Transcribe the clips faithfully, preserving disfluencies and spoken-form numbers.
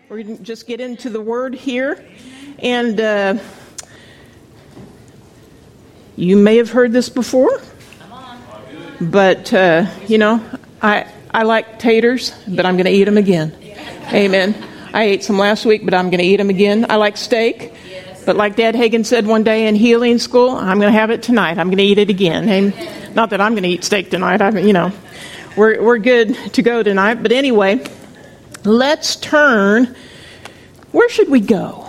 We're going to just get into the Word here. And uh, you may have heard this before. But, uh, you know, I I like taters, but I'm going to eat them again. Amen. I ate some last week, but I'm going to eat them again. I like steak. But like Dad Hagin said one day in healing school, I'm going to have it tonight. I'm going to eat it again. And not that I'm going to eat steak tonight. I mean, you know, we're we're good to go tonight. But anyway, let's turn. Where should we go?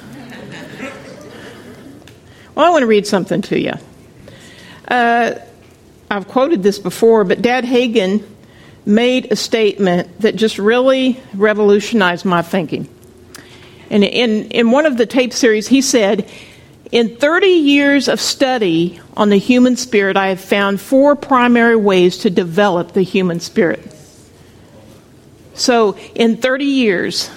Well, I want to read something to you. Uh, I've quoted this before, but Dad Hagin made a statement that just really revolutionized my thinking. And in, in one of the tape series, he said, in thirty years of study on the human spirit, I have found four primary ways to develop the human spirit. So in thirty years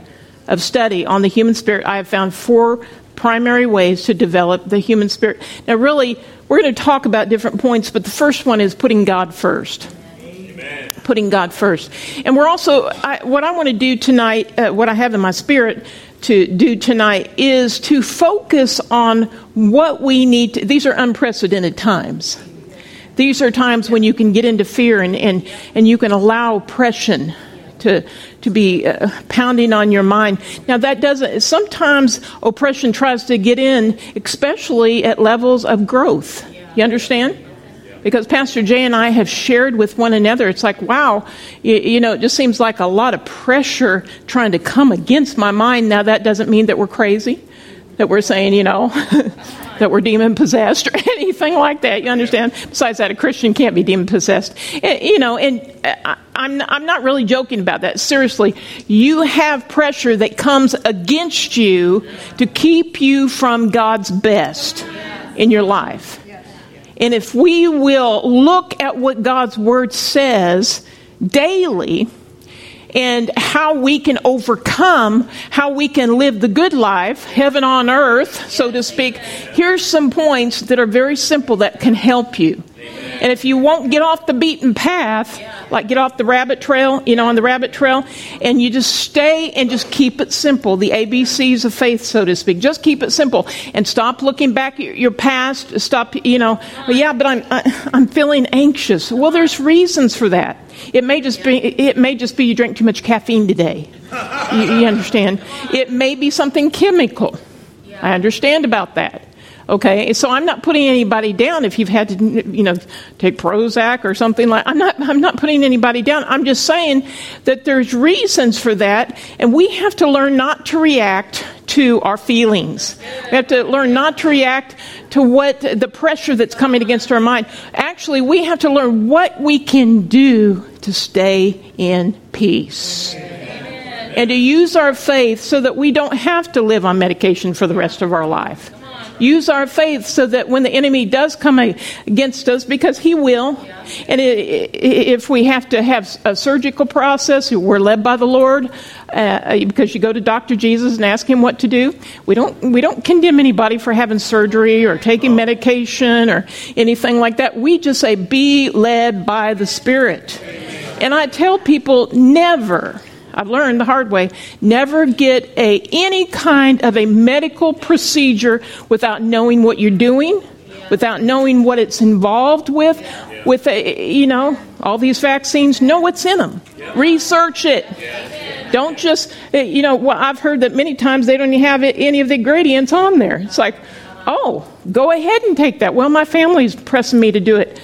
of study on the human spirit, I have found four primary ways to develop the human spirit. Now, really, we're going to talk about different points, but the first one is putting God first. Amen. Putting God first. And we're also, I, what I want to do tonight, uh, what I have in my spirit to do tonight is to focus on what we need to, these are unprecedented times. These are times when you can get into fear and, and, and you can allow oppression to to be uh, pounding on your mind. Now that doesn't, sometimes oppression tries to get in, especially at levels of growth. You understand? Because Pastor Jay and I have shared with one another, it's like, wow, you, you know, it just seems like a lot of pressure trying to come against my mind. Now that doesn't mean that we're crazy, that we're saying, you know, that we're demon-possessed or anything like that. You understand? Besides that, a Christian can't be demon-possessed. And, you know, and I, I'm, I'm not really joking about that. Seriously, you have pressure that comes against you to keep you from God's best in your life. And if we will look at what God's Word says daily, and how we can overcome, how we can live the good life, heaven on earth, so to speak. Here's some points that are very simple that can help you. And if you won't get off the beaten path, like get off the rabbit trail, you know, on the rabbit trail, and you just stay and just keep it simple, the A B Cs of faith, so to speak. Just keep it simple and stop looking back at your past. Stop, you know, well, yeah, but I'm I, I'm feeling anxious. Well, there's reasons for that. It may just be it may just be you drank too much caffeine today. You, you understand? It may be something chemical. I understand about that. Okay, so I'm not putting anybody down if you've had to, you know, take Prozac or something like. I'm not. I'm not putting anybody down. I'm just saying that there's reasons for that, and we have to learn not to react to our feelings. We have to learn not to react to what the pressure that's coming against our mind. Actually, we have to learn what we can do to stay in peace. And to use our faith so that we don't have to live on medication for the rest of our life. Use our faith so that when the enemy does come against us, because he will, and if we have to have a surgical process, we're led by the Lord, uh, because you go to Doctor Jesus and ask him what to do. We don't we don't condemn anybody for having surgery or taking medication or anything like that. We just say, be led by the Spirit. And I tell people, never, I've learned the hard way, never get a any kind of a medical procedure without knowing what you're doing, without knowing what it's involved with, with a, you know, all these vaccines, know what's in them. Research it. Don't just, you know, well, I've heard that many times they don't even have any of the ingredients on there. It's like, oh, go ahead and take that. Well, my family's pressing me to do it.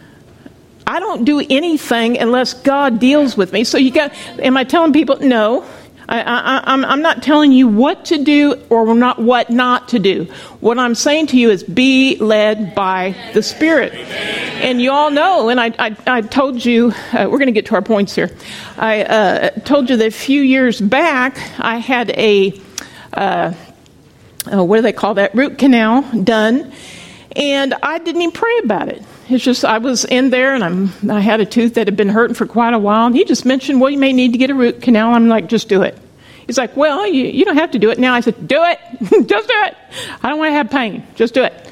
I don't do anything unless God deals with me. So you got, am I telling people? No. I, I, I'm, I'm not telling you what to do or not what not to do. What I'm saying to you is be led by the Spirit. And you all know, and I, I, I told you, uh, we're going to get to our points here. I uh, told you that a few years back, I had a, uh, uh, what do they call that, root canal done. And I didn't even pray about it. It's just, I was in there and I'm, I had a tooth that had been hurting for quite a while. And he just mentioned, well, you may need to get a root canal. I'm like, just do it. He's like, well, you, you don't have to do it now. I said, do it. Just do it. I don't want to have pain. Just do it.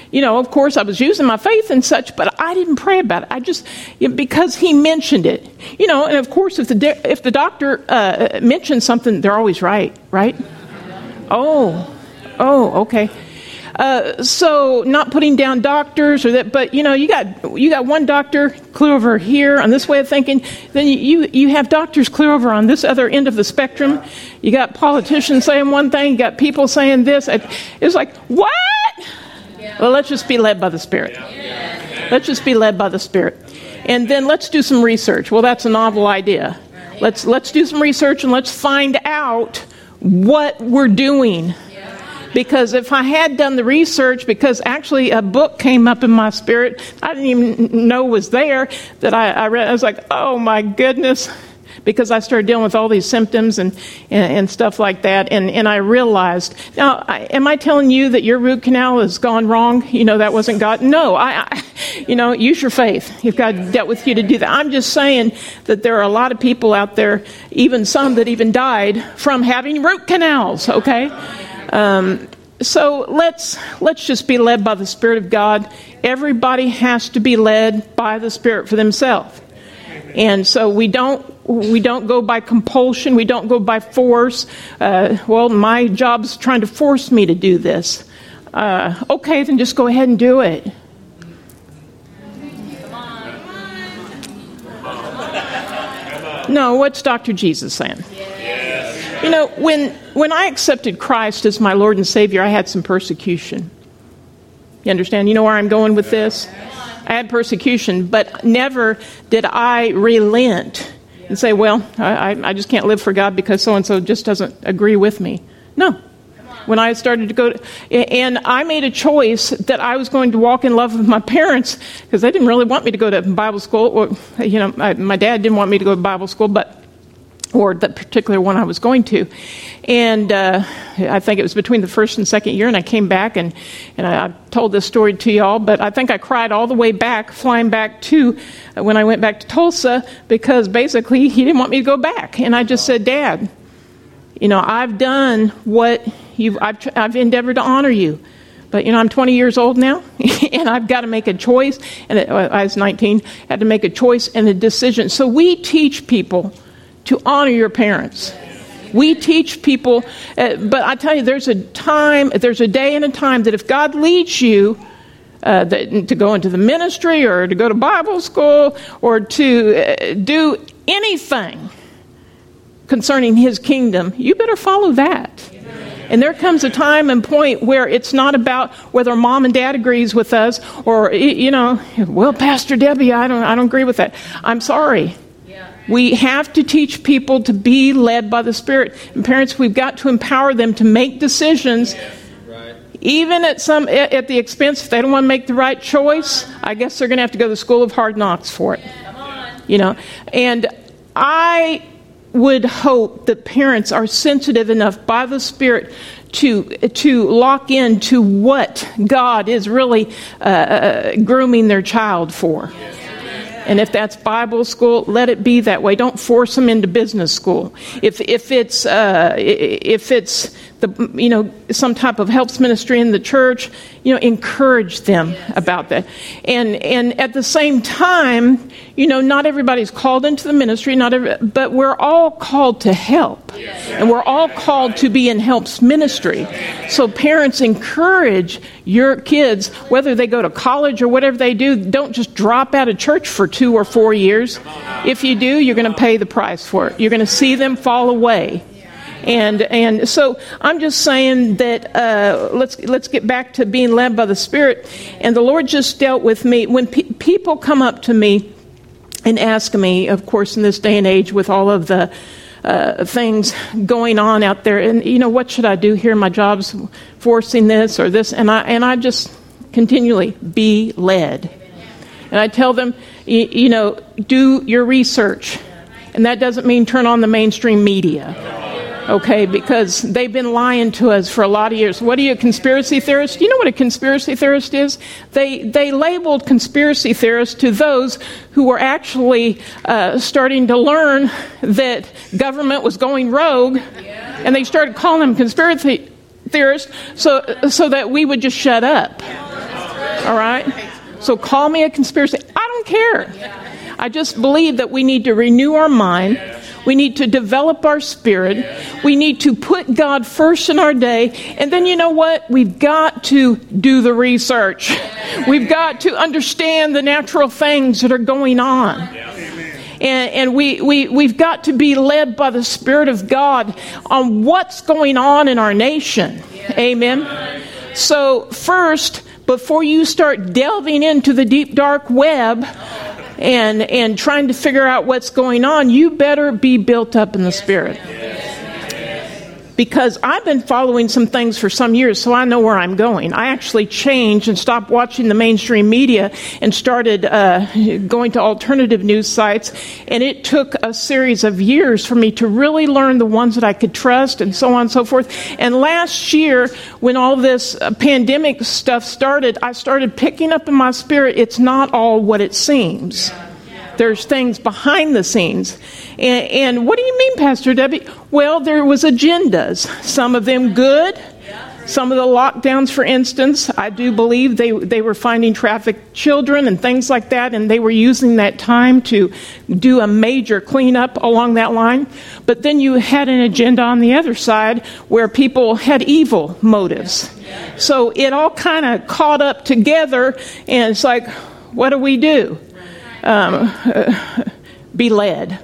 you know, of course, I was using my faith and such, but I didn't pray about it. I just, because he mentioned it. You know, and of course, if the if the doctor uh, mentions something, they're always right, right? Oh, oh, okay. Uh, so not putting down doctors or that, but you know, you got you got one doctor clear over here on this way of thinking. Then you you have doctors clear over on this other end of the spectrum. You got politicians saying one thing, you got people saying this. It's like, what? Well, let's just be led by the Spirit. Let's just be led by the Spirit, and then let's do some research. Well, that's a novel idea. Let's let's do some research and let's find out what we're doing. Because if I had done the research, because actually a book came up in my spirit, I didn't even know was there, that I, I read. I was like, oh my goodness, because I started dealing with all these symptoms and, and, and stuff like that. And, and I realized, now, I, am I telling you that your root canal has gone wrong? You know, that wasn't God? No, I, I you know, use your faith if God dealt with you to do that. I'm just saying that there are a lot of people out there, even some that even died from having root canals, okay? Um, so let's let's just be led by the Spirit of God. Everybody has to be led by the Spirit for themselves, and so we don't we don't go by compulsion. We don't go by force. Uh, well, my job's trying to force me to do this. Uh, okay, then just go ahead and do it. No, what's Doctor Jesus saying? You know, when when I accepted Christ as my Lord and Savior, I had some persecution. You understand? You know where I'm going with this? I had persecution, but never did I relent and say, well, I, I just can't live for God because so-and-so just doesn't agree with me. No. When I started to go, to, and I made a choice that I was going to walk in love with my parents because they didn't really want me to go to Bible school. Or, you know, my, my dad didn't want me to go to Bible school, but or the particular one I was going to. And uh, I think it was between the first and second year, and I came back, and, and I, I told this story to y'all, but I think I cried all the way back, flying back to, uh, when I went back to Tulsa, because basically he didn't want me to go back. And I just said, Dad, you know, I've done what you've, I've, I've endeavored to honor you. But, you know, I'm twenty years old now, and I've got to make a choice. And it, I was nineteen, had to make a choice and a decision. So we teach people to honor your parents. We teach people, uh, but I tell you, there's a time, there's a day and a time that if God leads you uh, that, to go into the ministry or to go to Bible school or to uh, do anything concerning His kingdom, you better follow that. And there comes a time and point where it's not about whether mom and dad agrees with us or, you know, well, Pastor Debbie, I don't, I don't agree with that. I'm sorry. We have to teach people to be led by the Spirit. And parents, we've got to empower them to make decisions, right. Even at some at the expense. If they don't want to make the right choice, I guess they're going to have to go to the school of hard knocks for it. Come on. You know, and I would hope that parents are sensitive enough by the Spirit to to lock in to what God is really uh, grooming their child for. Yes. And if that's Bible school, let it be that way. Don't force them into business school. If if it's uh, if it's the you know some type of helps ministry in the church, you know, encourage them about that. And and at the same time, you know, not everybody's called into the ministry, not every, but we're all called to help, and we're all called to be in helps ministry. So parents, encourage your kids, whether they go to college or whatever they do. Don't just drop out of church for two or four years. If you do, you're going to pay the price for it. You're going to see them fall away. And and so I'm just saying that uh, let's let's get back to being led by the Spirit. And the Lord just dealt with me. When pe- people come up to me and ask me, of course, in this day and age with all of the uh, things going on out there, and you know, what should I do here? My job's forcing this or this, and I and I just continually be led. And I tell them, you, you know, do your research, and that doesn't mean turn on the mainstream media. Okay, because they've been lying to us for a lot of years. What are you, a conspiracy theorist? Do you know what a conspiracy theorist is? They they labeled conspiracy theorists to those who were actually uh, starting to learn that government was going rogue, yeah. And they started calling them conspiracy theorists so so that we would just shut up. All right? So call me a conspiracy. I don't care. I just believe that we need to renew our mind. We need to develop our spirit. We need to put God first in our day. And then you know what? We've got to do the research. We've got to understand the natural things that are going on. And, and we, we, we've got to be led by the Spirit of God on what's going on in our nation. Amen. So first, before you start delving into the deep dark web and and trying to figure out what's going on, you better be built up in the Spirit. Because I've been following some things for some years, so I know where I'm going. I actually changed and stopped watching the mainstream media and started uh, going to alternative news sites. And it took a series of years for me to really learn the ones that I could trust and so on and so forth. And last year, when all this uh, pandemic stuff started, I started picking up in my spirit, it's not all what it seems. There's things behind the scenes. And, and what do you mean, Pastor Debbie? Well, there was agendas. Some of them good. Some of the lockdowns, for instance, I do believe they, they were finding trafficked children and things like that, and they were using that time to do a major cleanup along that line. But then you had an agenda on the other side where people had evil motives. So it all kind of caught up together, and it's like, what do we do? Um, uh, be led.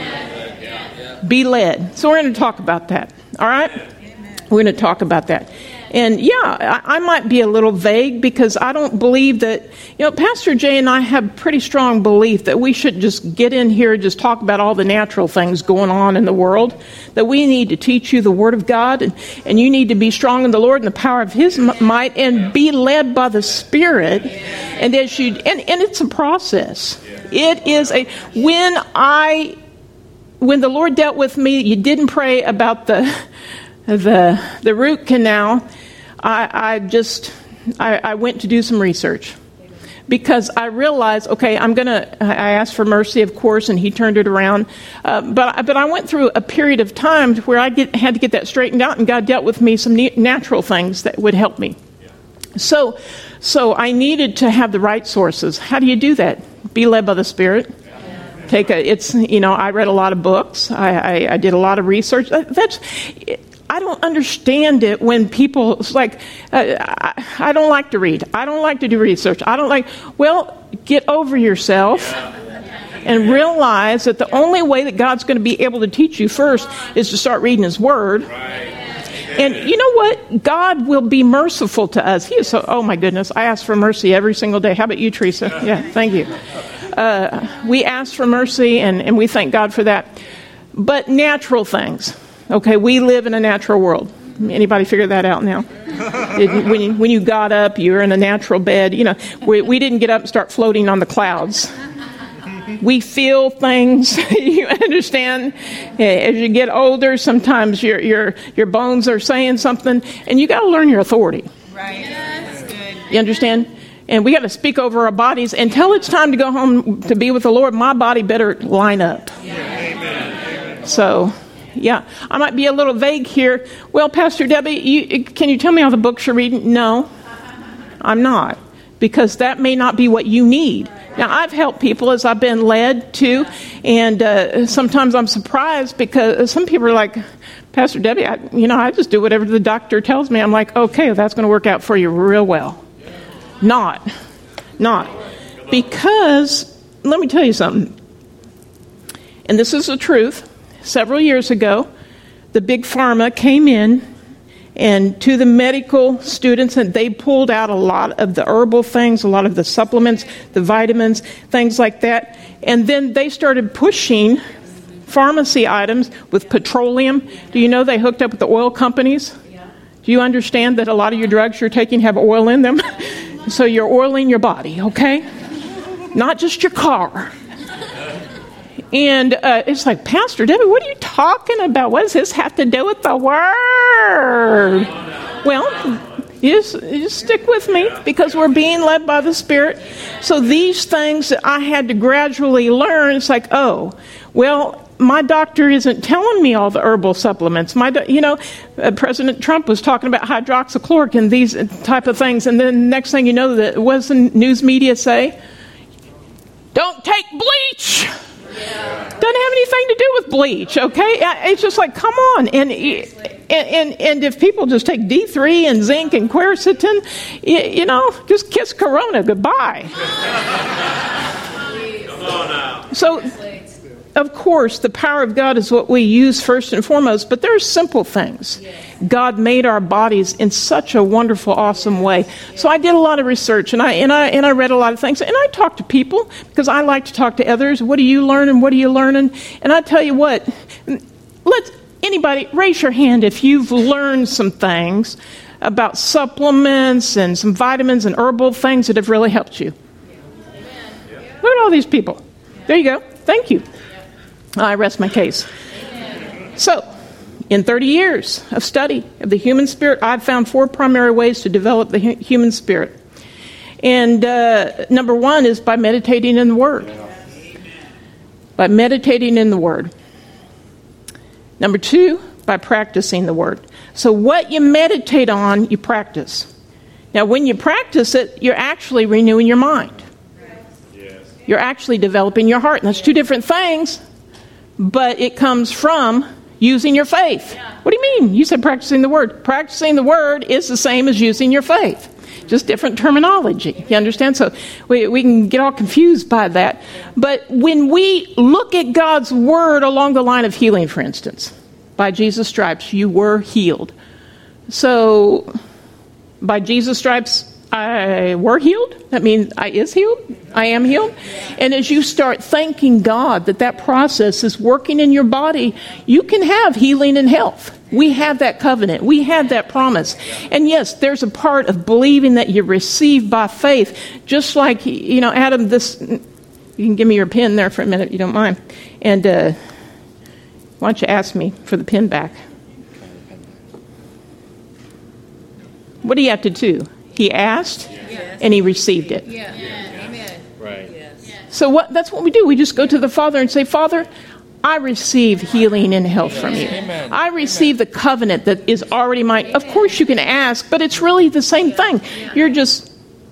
Be led. So we're going to talk about that. All right? We're going to talk about that. And yeah, I, I might be a little vague because I don't believe that, you know, Pastor Jay and I have pretty strong belief that we should just get in here and just talk about all the natural things going on in the world, that we need to teach you the Word of God, and, and you need to be strong in the Lord and the power of His might and be led by the Spirit. And as you, and, and it's a process. It is a, when I, when the Lord dealt with me, you didn't pray about the, the, the root canal. I, I just, I, I went to do some research because I realized, okay, I'm going to, I asked for mercy, of course, and He turned it around. Uh, but, but I went through a period of time where I get, had to get that straightened out, and God dealt with me some natural things that would help me. So, so I needed to have the right sources. How do you do that? Be led by the Spirit. Take a, it's, you know, I read a lot of books. I, I, I did a lot of research. That's, I don't understand it when people, it's like, uh, I, I don't like to read. I don't like to do research. I don't like, well, get over yourself and realize that the only way that God's going to be able to teach you first is to start reading His Word. And you know what? God will be merciful to us. He is so, oh my goodness, I ask for mercy every single day. How about you, Teresa? Yeah, thank you. Uh, we ask for mercy, and, and we thank God for that. But natural things. Okay, we live in a natural world. Anybody figure that out now? It, when, you, when you got up, you were in a natural bed. You know, we, we didn't get up and start floating on the clouds. We feel things. You understand? As you get older, sometimes your your your bones are saying something, and you got to learn your authority. Right. That's good. You understand? And we got to speak over our bodies until it's time to go home to be with the Lord. My body better line up. Yeah. Amen. So, yeah, I might be a little vague here. Well, Pastor Debbie, you, can you tell me all the books you're reading? No, I'm not, because that may not be what you need. Now, I've helped people as I've been led to, and uh, sometimes I'm surprised because some people are like, Pastor Debbie, I, you know, I just do whatever the doctor tells me. I'm like, okay, that's going to work out for you real well. Not, not. Because, let me tell you something, and this is the truth. Several years ago, the big pharma came in and to the medical students, and they pulled out a lot of the herbal things, a lot of the supplements, the vitamins, things like that. And then they started pushing pharmacy items with petroleum. Do you know they hooked up with the oil companies? Do you understand that a lot of your drugs you're taking have oil in them? So you're oiling your body, okay? Not just your car. And uh, it's like, Pastor Debbie, what are you talking about? What does this have to do with the Word? Well, you just, you just stick with me, because we're being led by the Spirit. So these things that I had to gradually learn, it's like, oh, well, my doctor isn't telling me all the herbal supplements. My, do- you know, uh, President Trump was talking about hydroxychloroquine and these type of things, and then next thing you know, that what does the news media say? Don't take bleach. Yeah. Doesn't have anything to do with bleach, okay? It's just like, come on. And and and, and if people just take D three and zinc and quercetin, you, you know, just kiss Corona goodbye. Come on now. So, of course, the power of God is what we use first and foremost, but there are simple things. God made our bodies in such a wonderful, awesome way. So I did a lot of research, and I and I and I read a lot of things, and I talked to people because I like to talk to others. What are you learning? What are you learning? And I tell you what, let's anybody raise your hand if you've learned some things about supplements and some vitamins and herbal things that have really helped you. Look at all these people. There you go. Thank you. I rest my case. So, in thirty years of study of the human spirit, I've found four primary ways to develop the hu- human spirit. And uh, number one is by meditating in the Word. By meditating in the Word. Number two, by practicing the Word. So what you meditate on, you practice. Now, when you practice it, you're actually renewing your mind. You're actually developing your heart. And that's two different things. But it comes from using your faith. Yeah. What do you mean? You said practicing the Word. Practicing the Word is the same as using your faith. Just different terminology. You understand? So we, we can get all confused by that. But when we look at God's Word along the line of healing, for instance, by Jesus' stripes, you were healed. So by Jesus' stripes, I were healed. That means I is healed. I am healed. And as you start thanking God that that process is working in your body, you can have healing and health. We have that covenant. We have that promise. And yes, there's a part of believing that you receive by faith. Just like, you know, Adam, this, you can give me your pen there for a minute if you don't mind. And uh, why don't you ask me for the pen back? What do you have to do? He asked, yes. And he received it. Yeah. Yeah. Amen. Right. Yes. So what? That's what we do. We just go to the Father and say, Father, I receive healing and health from you. Amen. I receive Amen. The covenant that is already mine. Amen. Of course you can ask, but it's really the same thing. You're just,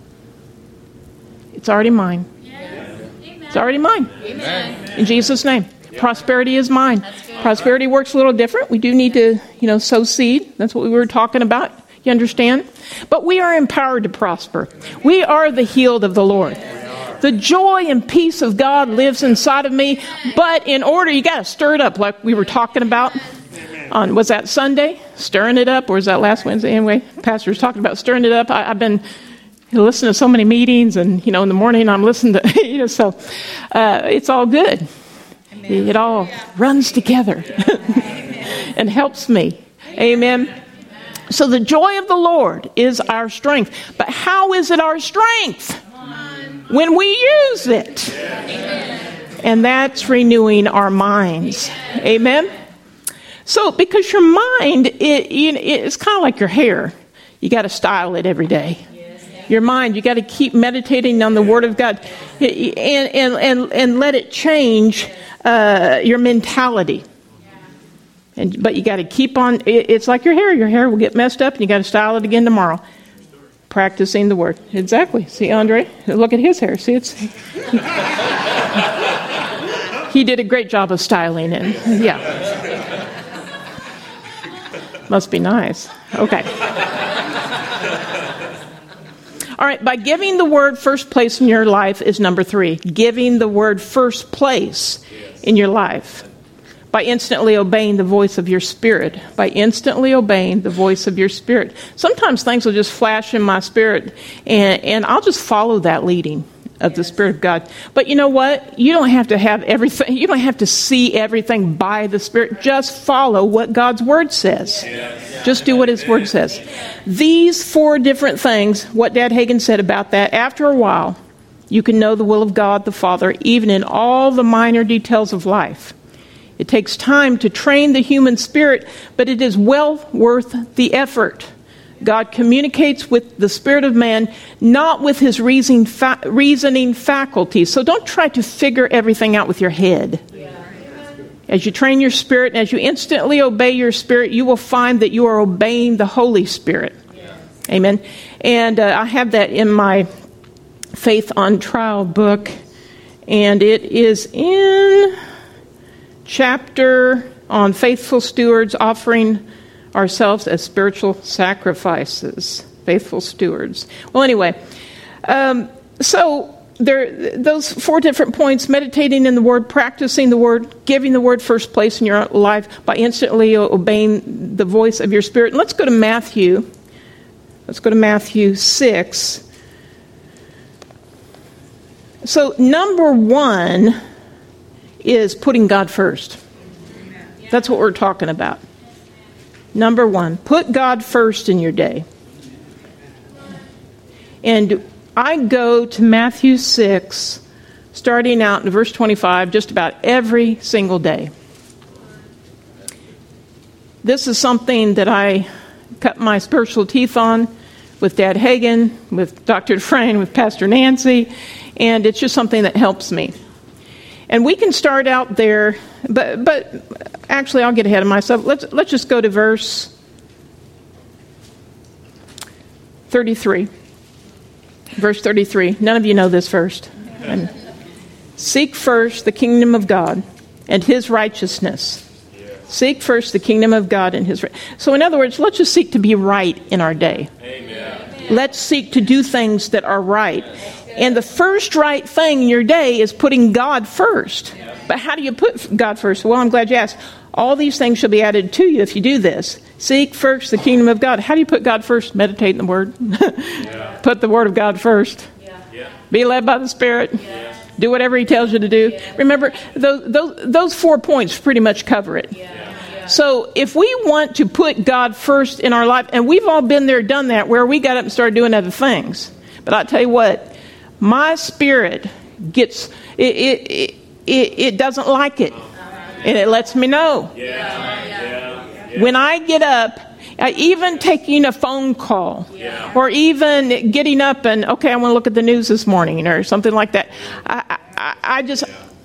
it's already mine. Yes. It's already mine. Amen. In Jesus' name. Prosperity is mine. Prosperity works a little different. We do need to, you know, sow seed. That's what we were talking about. You understand? But we are empowered to prosper. We are the healed of the Lord. The joy and peace of God lives inside of me. But in order, you got to stir it up like we were talking about on, was that Sunday? Stirring it up? Or was that last Wednesday? Anyway, Pastor was talking about stirring it up. I, I've been listening to so many meetings, and, you know, in the morning I'm listening to, you know, so uh, it's all good. It all runs together and helps me. Amen. So the joy of the Lord is our strength. But how is it our strength? When we use it. And that's renewing our minds. Amen? So because your mind, it, it, it's kind of like your hair. You got to style it every day. Your mind, you got to keep meditating on the Word of God. And, and, and, and let it change uh, your mentality. And, but you got to keep on, it, it's like your hair. Your hair will get messed up and you got to style it again tomorrow. Practicing the Word. Exactly. See, Andre? Look at his hair. See, it's... He, he did a great job of styling it. Yeah. Must be nice. Okay. All right. By giving the Word first place in your life is number three. Giving the Word first place in your life. By instantly obeying the voice of your spirit. By instantly obeying the voice of your spirit. Sometimes things will just flash in my spirit, and, and I'll just follow that leading of the Spirit of God. But you know what? You don't have to have everything. You don't have to see everything by the Spirit. Just follow what God's Word says. Just do what His Word says. These four different things, what Dad Hagin said about that, after a while, you can know the will of God the Father, even in all the minor details of life. It takes time to train the human spirit, but it is well worth the effort. God communicates with the spirit of man, not with his reasoning, fa- reasoning faculties. So don't try to figure everything out with your head. As you train your spirit and as you instantly obey your spirit, you will find that you are obeying the Holy Spirit. Yes. Amen. And uh, I have that in my Faith on Trial book, and it is in chapter on faithful stewards offering ourselves as spiritual sacrifices. Faithful stewards. Well, anyway, um, so there, those four different points: meditating in the Word, practicing the Word, giving the Word first place in your life by instantly obeying the voice of your spirit. And let's go to Matthew. Let's go to Matthew six. So number one is putting God first. That's what we're talking about. Number one, put God first in your day. And I go to Matthew six, starting out in verse twenty-five, just about every single day. This is something that I cut my spiritual teeth on with Dad Hagen, with Doctor Dufresne, with Pastor Nancy, and it's just something that helps me. And we can start out there, but but actually I'll get ahead of myself. Let's let's just go to verse thirty-three. Verse thirty-three. None of you know this first. And seek first the kingdom of God and His righteousness. Seek first the kingdom of God and His righteousness. So in other words, let's just seek to be right in our day. Amen. Let's seek to do things that are right. And the first right thing in your day is putting God first. But how do you put God first? Well, I'm glad you asked. All these things shall be added to you if you do this. Seek first the kingdom of God. How do you put God first? Meditate in the Word. Yeah. Put the Word of God first. Yeah. Yeah. Be led by the Spirit. Yeah. Do whatever He tells you to do. Yeah. Remember, those, those, those four points pretty much cover it. Yeah. Yeah. So if we want to put God first in our life, and we've all been there, done that, where we got up and started doing other things. But I tell you what, my spirit gets, it, it, it, it, it doesn't like it. And it lets me know. Yeah. Yeah. Yeah. When I get up, uh, even taking a phone call, yeah. or even getting up and, okay, I want to look at the news this morning or something like that. I, I, I just,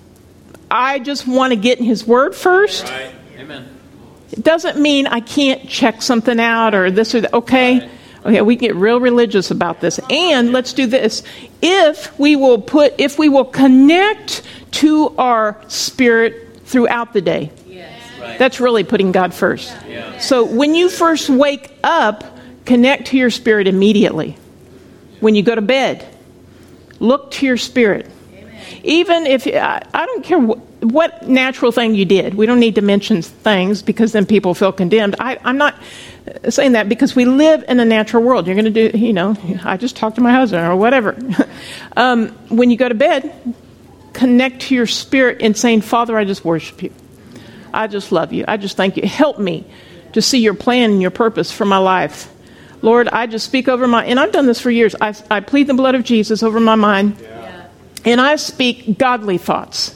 I just want to get in His Word first. Right. Amen. It doesn't mean I can't check something out or this or that. Okay. Right. Okay, we get real religious about this. And let's do this. If we will put, if we will connect to our spirit throughout the day. Yes. Right. That's really putting God first. Yeah. So when you first wake up, connect to your spirit immediately. When you go to bed, look to your spirit. Amen. Even if, I, I don't care what, what natural thing you did. We don't need to mention things because then people feel condemned. I, I'm not saying that because we live in a natural world. You're going to do, you know, I just talked to my husband or whatever. um, when you go to bed, connect to your spirit and saying, Father, I just worship you. I just love you. I just thank you. Help me to see your plan and your purpose for my life. Lord, I just speak over my, and I've done this for years. I, I plead the blood of Jesus over my mind. Yeah. And I speak godly thoughts.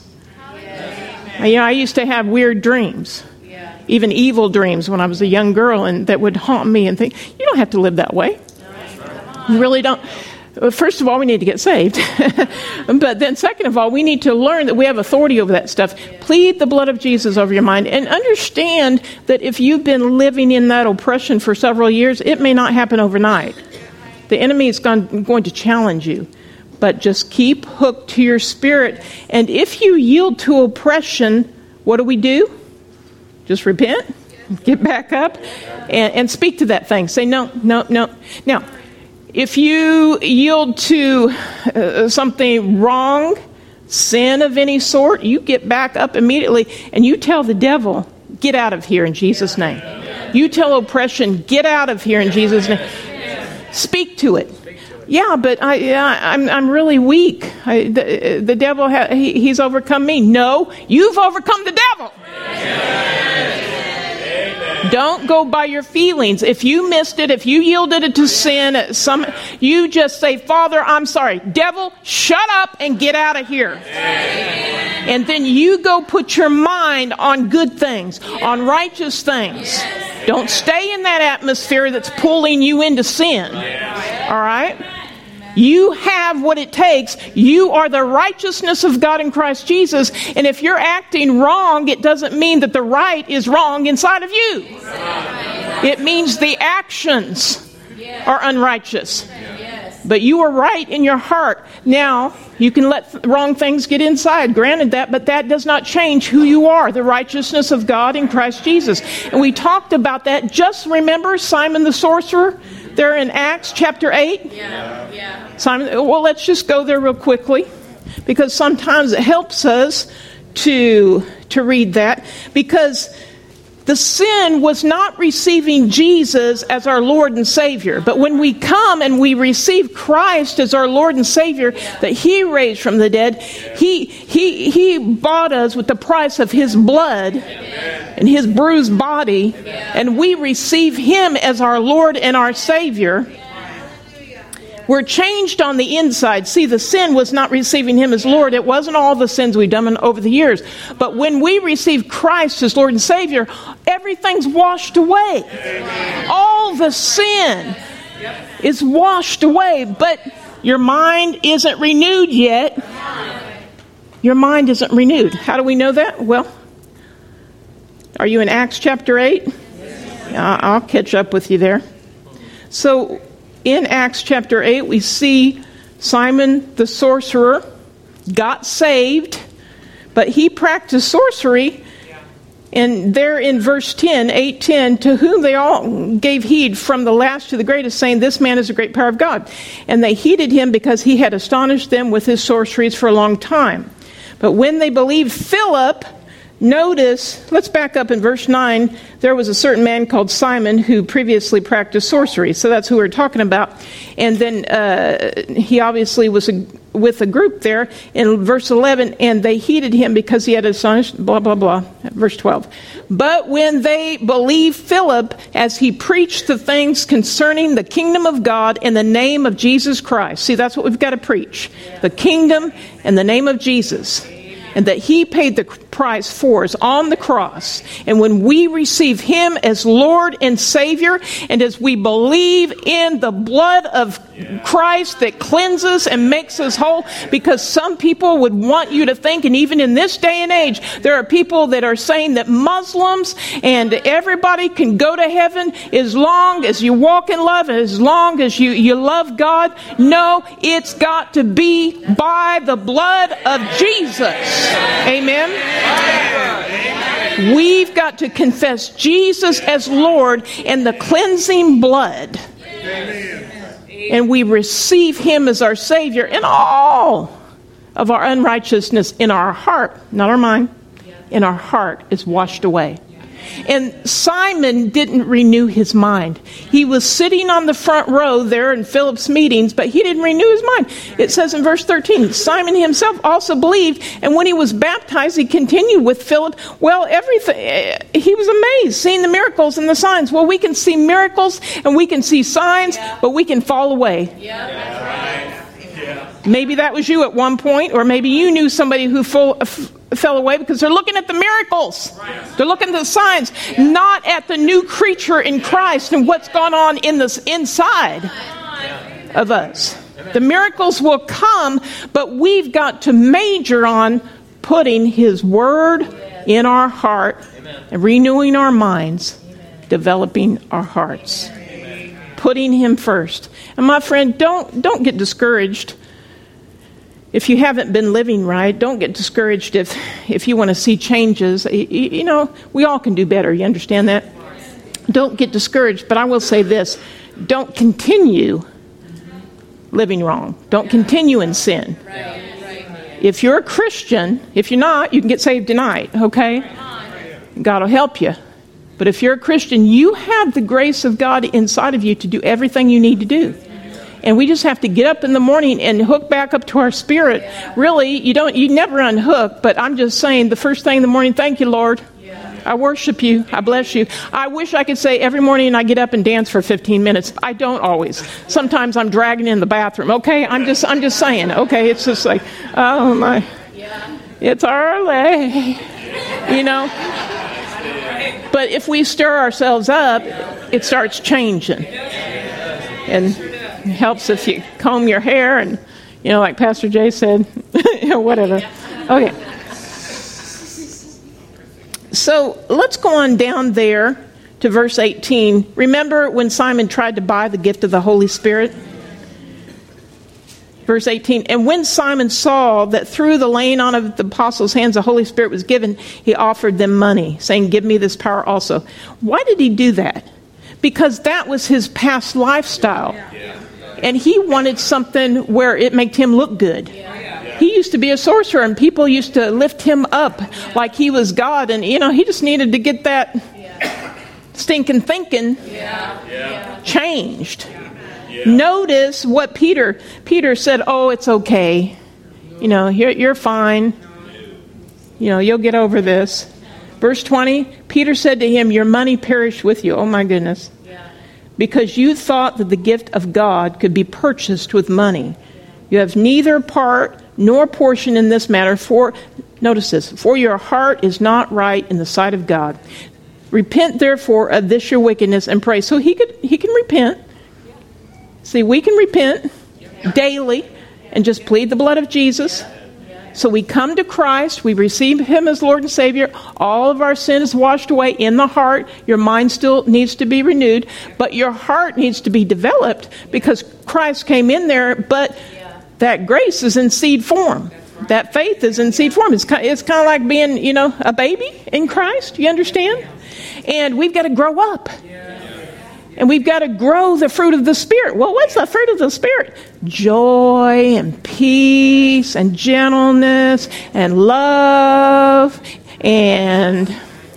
Yeah. You know, I used to have weird dreams. Yeah. Even evil dreams when I was a young girl, and that would haunt me and think, you don't have to live that way. No. You really don't. First of all, we need to get saved. But then second of all, we need to learn that we have authority over that stuff. Plead the blood of Jesus over your mind and understand that if you've been living in that oppression for several years, it may not happen overnight. The enemy is going to challenge you. But just keep hooked to your spirit. And if you yield to oppression, what do we do? Just repent, get back up, and, and speak to that thing. Say, no, no, no. Now, if you yield to uh, something wrong, sin of any sort, you get back up immediately and you tell the devil, get out of here in Jesus' name. You tell oppression, get out of here in Jesus' name. Speak to it. Yeah, but I, yeah, I'm I'm really weak. I, the, the devil, ha, he, he's overcome me. No, you've overcome the devil. Don't go by your feelings. If you missed it, if you yielded it to sin, some you just say, Father, I'm sorry. Devil, shut up and get out of here. Amen. And then you go put your mind on good things, on righteous things. Don't stay in that atmosphere that's pulling you into sin. All right? You have what it takes. You are the righteousness of God in Christ Jesus. And if you're acting wrong, it doesn't mean that the right is wrong inside of you. It means the actions are unrighteous. But you are right in your heart. Now, you can let th- wrong things get inside, granted that, but that does not change who you are, the righteousness of God in Christ Jesus. And we talked about that. Just remember Simon the sorcerer there in Acts chapter eight? Yeah, yeah. Simon, well, let's just go there real quickly, because sometimes it helps us to, to read that, because the sin was not receiving Jesus as our Lord and Savior. But when we come and we receive Christ as our Lord and Savior, that He raised from the dead, He He He bought us with the price of His blood and His bruised body, and we receive Him as our Lord and our Savior. We're changed on the inside. See, the sin was not receiving Him as Lord. It wasn't all the sins we've done over the years. But when we receive Christ as Lord and Savior, everything's washed away. Amen. All the sin is washed away. But your mind isn't renewed yet. Your mind isn't renewed. How do we know that? Well, are you in Acts chapter eight? I'll catch up with you there. So, in Acts chapter eight, we see Simon the sorcerer got saved, but he practiced sorcery. And there in verse ten, eight ten, to whom they all gave heed from the last to the greatest, saying, this man is a great power of God. And they heeded him because he had astonished them with his sorceries for a long time. But when they believed Philip, notice, let's back up in verse nine. There was a certain man called Simon who previously practiced sorcery. So that's who we're talking about. And then uh, he obviously was a, with a group there in verse eleven. And they heeded him because he had astonished, blah, blah, blah. Verse twelve. But when they believed Philip as he preached the things concerning the kingdom of God in the name of Jesus Christ. See, that's what we've got to preach. The kingdom and the name of Jesus. And that He paid the price for us on the cross. And when we receive Him as Lord and Savior, and as we believe in the blood of Christ that cleanses and makes us whole, because some people would want you to think, and even in this day and age, there are people that are saying that Muslims and everybody can go to heaven as long as you walk in love, as long as you, you love God. No, it's got to be by the blood of Jesus. Amen. We've got to confess Jesus as Lord and the cleansing blood. And we receive Him as our Savior, and all of our unrighteousness in our heart, not our mind, in our heart is washed away. And Simon didn't renew his mind. He was sitting on the front row there in Philip's meetings, but he didn't renew his mind. It says in verse thirteen, Simon himself also believed, and when he was baptized, he continued with Philip. Well, everything, he was amazed, seeing the miracles and the signs. Well, we can see miracles and we can see signs, but we can fall away. Yeah, that's right. Yeah. Maybe that was you at one point, or maybe you knew somebody who full, f- fell away because they're looking at the miracles. They're looking at the signs, not at the new creature in Christ and what's gone on in this inside of us. The miracles will come, but we've got to major on putting His Word in our heart and renewing our minds, developing our hearts, putting Him first. And my friend, don't don't get discouraged if you haven't been living right. Don't get discouraged if, if you want to see changes. You, you know, we all can do better. You understand that? Don't get discouraged. But I will say this. Don't continue living wrong. Don't continue in sin. If you're a Christian, if you're not, you can get saved tonight, okay? God will help you. But if you're a Christian, you have the grace of God inside of you to do everything you need to do. And we just have to get up in the morning and hook back up to our spirit. Really, you don't, you never unhook, but I'm just saying the first thing in the morning, thank you, Lord. I worship you. I bless you. I wish I could say every morning I get up and dance for fifteen minutes. I don't always. Sometimes I'm dragging in the bathroom. Okay, I'm just, I'm just saying. Okay, it's just like, oh my, it's early, you know. But if we stir ourselves up, it starts changing. And It helps if you comb your hair and, you know, like Pastor Jay said, you know, whatever. Okay. So let's go on down there to verse eighteen. Remember when Simon tried to buy the gift of the Holy Spirit? Verse eighteen, and when Simon saw that through the laying on of the apostles' hands the Holy Spirit was given, he offered them money, saying, give me this power also. Why did he do that? Because that was his past lifestyle. And he wanted something where it made him look good. He used to be a sorcerer, and people used to lift him up like he was God. And, you know, he just needed to get that stinking thinking changed. Notice what Peter, Peter said, oh, it's okay. You know, you're, you're fine. You know, you'll get over this. Verse twenty, Peter said to him, your money perished with you. Oh, my goodness. Because you thought that the gift of God could be purchased with money. You have neither part nor portion in this matter. For, notice this, for your heart is not right in the sight of God. Repent, therefore, of this your wickedness and pray. So he could, he can repent. See, we can repent daily and just plead the blood of Jesus. So we come to Christ, we receive him as Lord and Savior. All of our sin is washed away in the heart. Your mind still needs to be renewed, but your heart needs to be developed because Christ came in there, but that grace is in seed form. That faith is in seed form. It's kind, it's kind of like being, you know, a baby in Christ. You understand? And we've got to grow up. And we've got to grow the fruit of the Spirit. Well, what's the fruit of the Spirit? Joy and peace and gentleness and love and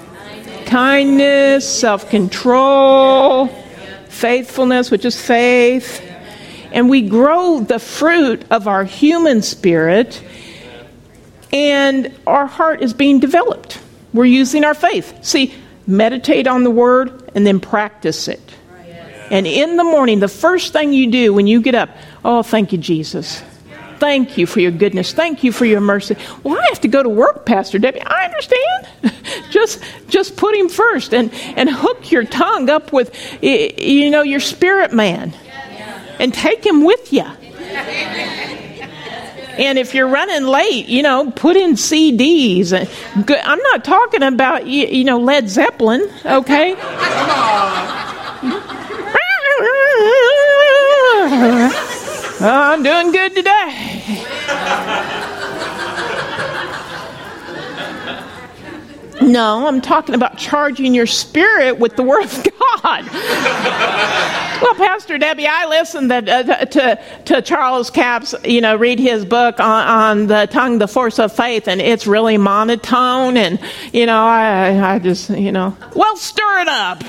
kindness, self-control, faithfulness, which is faith. And we grow the fruit of our human spirit, and our heart is being developed. We're using our faith. See, meditate on the Word and then practice it. And in the morning, the first thing you do when you get up, oh, thank you, Jesus. Thank you for your goodness. Thank you for your mercy. Well, I have to go to work, Pastor Debbie. I understand. just just put him first and, and hook your tongue up with, you know, your spirit man. And take him with you. And if you're running late, you know, put in C Ds. I'm not talking about, you know, Led Zeppelin, okay? Oh, I'm doing good today. No, I'm talking about charging your spirit with the Word of God. Well, Pastor Debbie, I listened to, uh, to to Charles Capps, you know, read his book on, on the tongue, the force of faith, and it's really monotone, and, you know, I, I just, you know, well, stir it up.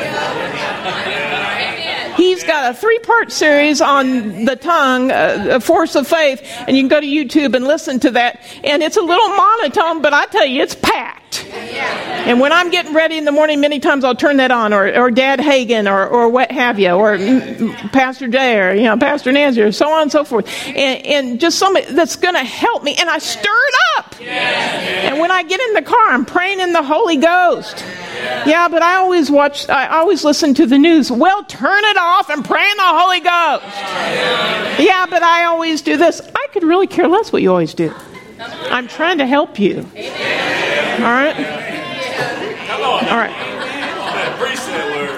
He's got a three-part series on the tongue, uh, force of faith, and you can go to YouTube and listen to that, and it's a little monotone, but I tell you, it's packed. And when I'm getting ready in the morning, many times I'll turn that on, or, or Dad Hagen, or, or what have you, or Pastor Jay, or, you know, Pastor Nancy, or so on and so forth. And, and just somebody that's going to help me, and I stir it up. And when I get in the car, I'm praying in the Holy Ghost. Yeah, but I always watch, I always listen to the news. Well, turn it off and pray in the Holy Ghost. Yeah, but I always do this. I could really care less what you always do. I'm trying to help you. All right? Come on. All right. Preach that word.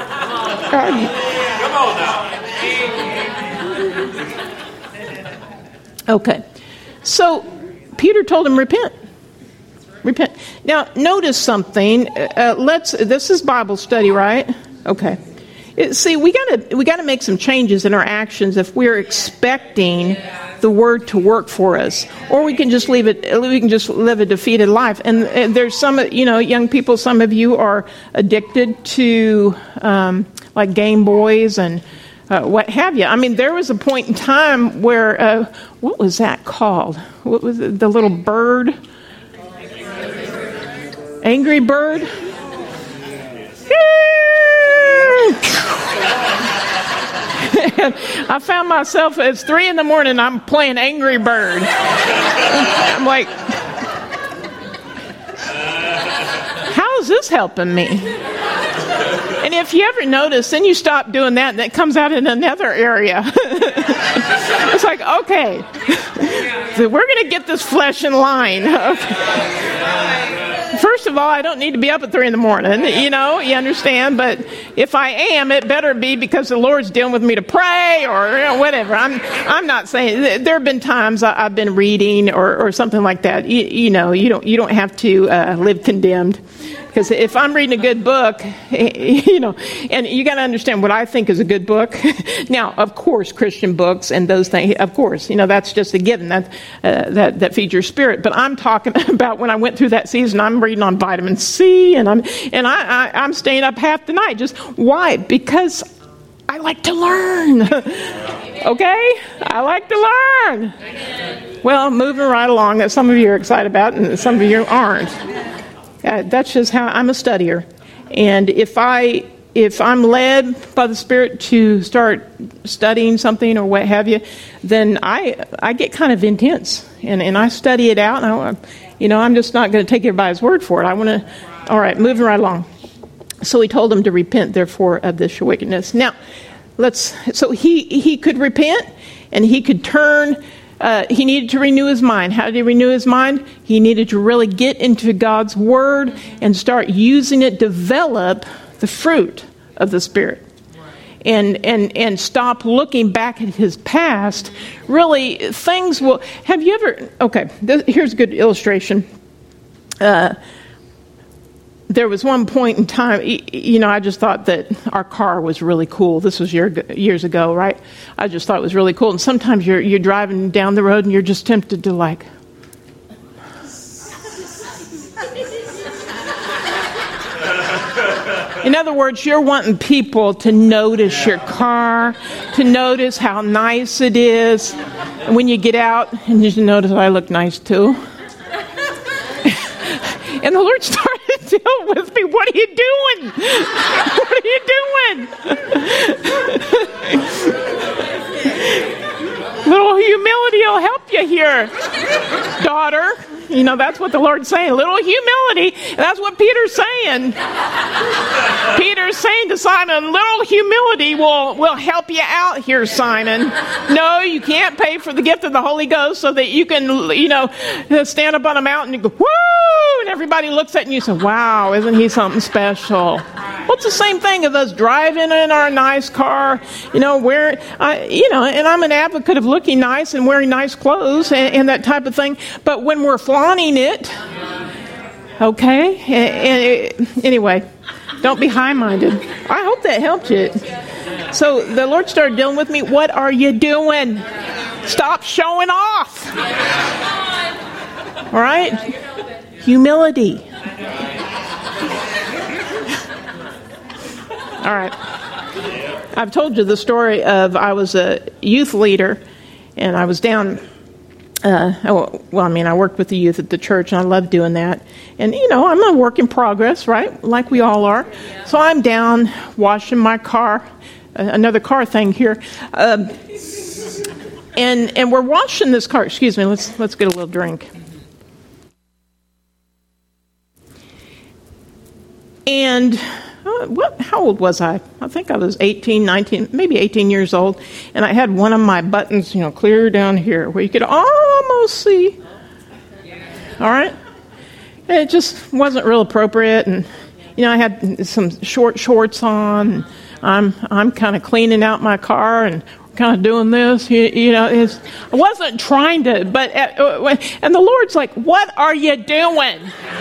Come on now. Okay. So, Peter told him, repent. Repent. Now, notice something. Uh, let's. This is Bible study, right? Okay. It, see, we gotta we gotta make some changes in our actions if we're expecting the Word to work for us, or we can just leave it. We can just live a defeated life. And, and there's some, you know, young people. Some of you are addicted to um, like Game Boys and uh, what have you. I mean, there was a point in time where uh, what was that called? What was it? The little bird? Angry Bird? I found myself, it's three in the morning, I'm playing Angry Bird. I'm like, how is this helping me? And and if you ever notice, then you stop doing that, and it comes out in another area. It's like, okay, so we're going to get this flesh in line. Okay. First of all, I don't need to be up at three in the morning, you know, you understand? But if I am, it better be because the Lord's dealing with me to pray or you know, whatever. I'm I'm not saying, there have been times I've been reading or, or something like that. You, you know, you don't, you don't have to uh, live condemned. Because if I'm reading a good book, you know, and you got to understand what I think is a good book. Now, of course, Christian books and those things, of course, you know, that's just a given. That uh, that that feeds your spirit. But I'm talking about when I went through that season, I'm reading on vitamin C, and I'm and I, I I'm staying up half the night. Just why? Because I like to learn. Okay, I like to learn. Well, moving right along, that some of you are excited about, and some of you aren't. Uh, that's just how I'm a studier, and if I if I'm led by the Spirit to start studying something or what have you, then I I get kind of intense, and, and I study it out. And I, you know, I'm just not going to take everybody's word for it. I want to. All right, moving right along. So he told him to repent, therefore, of this wickedness. Now, let's. So he he could repent, and he could turn. Uh, he needed to renew his mind. How did he renew his mind? He needed to really get into God's Word and start using it, develop the fruit of the Spirit. And and and stop looking back at his past. Really, things will... Have you ever... Okay, this, here's a good illustration. Uh, there was one point in time, you know, I just thought that our car was really cool. This was year, years ago, right? I just thought it was really cool. And sometimes you're you're driving down the road and you're just tempted to like... In other words, you're wanting people to notice your car, to notice how nice it is. And when you get out, and you notice I look nice too. And the Lord started to deal with me. What are you doing? What are you doing? Little humility will help you here, daughter. You know, that's what the Lord's saying. Little humility. And that's what Peter's saying. Peter's saying to Simon, little humility will, will help you out here, Simon. No, you can't pay for the gift of the Holy Ghost so that you can, you know, stand up on a mountain and go, woo! And everybody looks at you and you say, wow, isn't he something special? Well, it's the same thing of us driving in our nice car, you know, wearing, I, you know, and I'm an advocate of looking nice and wearing nice clothes and, and that type of thing. But when we're flaunting it, okay, and, and it, anyway, don't be high-minded. I hope that helped you. So the Lord started dealing with me. What are you doing? Stop showing off. All right? Humility. All right. I've told you the story of I was a youth leader, and I was down, uh, well, I mean, I worked with the youth at the church, and I loved doing that. And, you know, I'm a work in progress, right, like we all are. So I'm down washing my car, uh, another car thing here. Um, and and we're washing this car. Excuse me, let's let's get a little drink. And... What? How old was I? I think I was eighteen, nineteen, maybe eighteen years old. And I had one of my buttons, you know, clear down here where you could almost see. All right? And it just wasn't real appropriate. And, you know, I had some short shorts on. And I'm I'm kind of cleaning out my car and kind of doing this. You, you know, it's, I wasn't trying to, but, uh, and the Lord's like, what are you doing?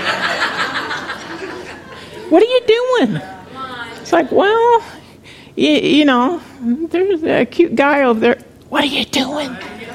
What are you doing? It's like, well, you, you know, there's a cute guy over there. What are you doing?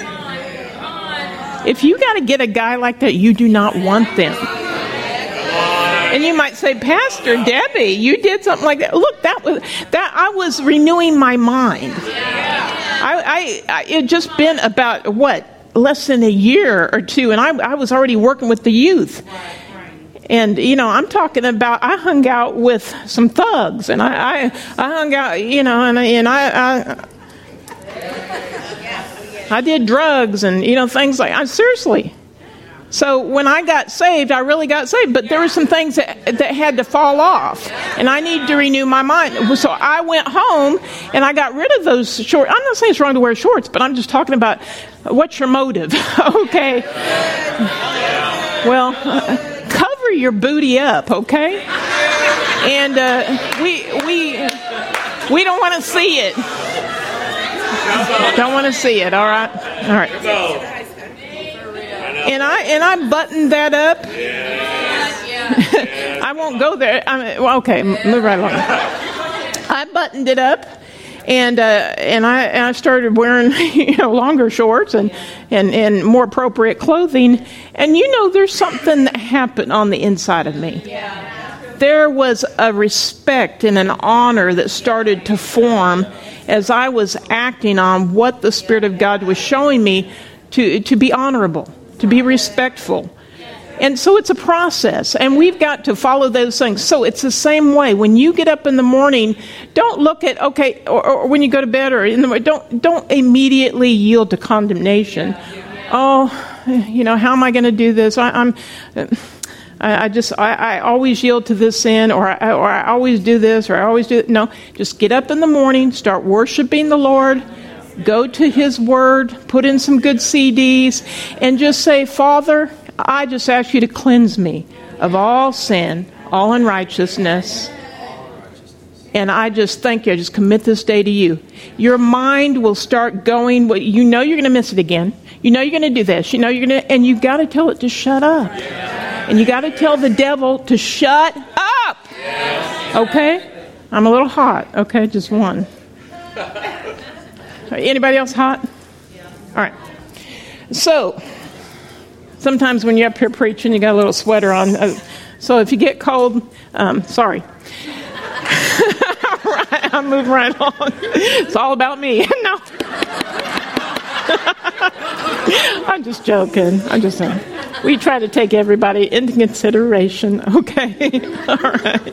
If you got to get a guy like that, you do not want them. And you might say, Pastor Debbie, you did something like that. Look, that was that I was renewing my mind. I, I, I it had just been about what less than a year or two, and I, I was already working with the youth. And, you know, I'm talking about, I hung out with some thugs, and I, I, I hung out, you know, and, and I, I, I did drugs and, you know, things like, I seriously, So when I got saved, I really got saved, but there were some things that, that had to fall off, and I needed to renew my mind. So I went home, and I got rid of those shorts. I'm not saying it's wrong to wear shorts, but I'm just talking about what's your motive, okay? Well, uh, cover your booty up, okay? And uh, we we we don't want to see it. Don't want to see it. All right, all right. And I and I buttoned that up. I won't go there. I mean, well, okay, move right along. I buttoned it up, and uh, and I and I started wearing you know longer shorts and, and, and more appropriate clothing. And you know, there's something that happened on the inside of me. There was a respect and an honor that started to form as I was acting on what the Spirit of God was showing me to to be honorable, to be respectful. And so it's a process, and we've got to follow those things. So it's the same way. When you get up in the morning, don't look at, okay, or, or when you go to bed, or in the don't don't immediately yield to condemnation. Oh, you know, how am I going to do this? I, I'm, I, I just, I, I always yield to this sin, or I, or I always do this, or I always do. No, just get up in the morning, start worshiping the Lord. Go to His Word, put in some good C Ds, and just say, Father, I just ask you to cleanse me of all sin, all unrighteousness. And I just thank you. I just commit this day to you. Your mind will start going, well, you know you're going to miss it again. You know you're going to do this. You know you're going to, and you've got to tell it to shut up. And you got to tell the devil to shut up. Okay? I'm a little hot. Okay, just one. Anybody else hot? All right. So, sometimes when you're up here preaching, you got a little sweater on. Uh, so if you get cold, um, sorry. Right, I'm moving right along. It's all about me. No. I'm just joking. I'm just saying. We try to take everybody into consideration. Okay. All right.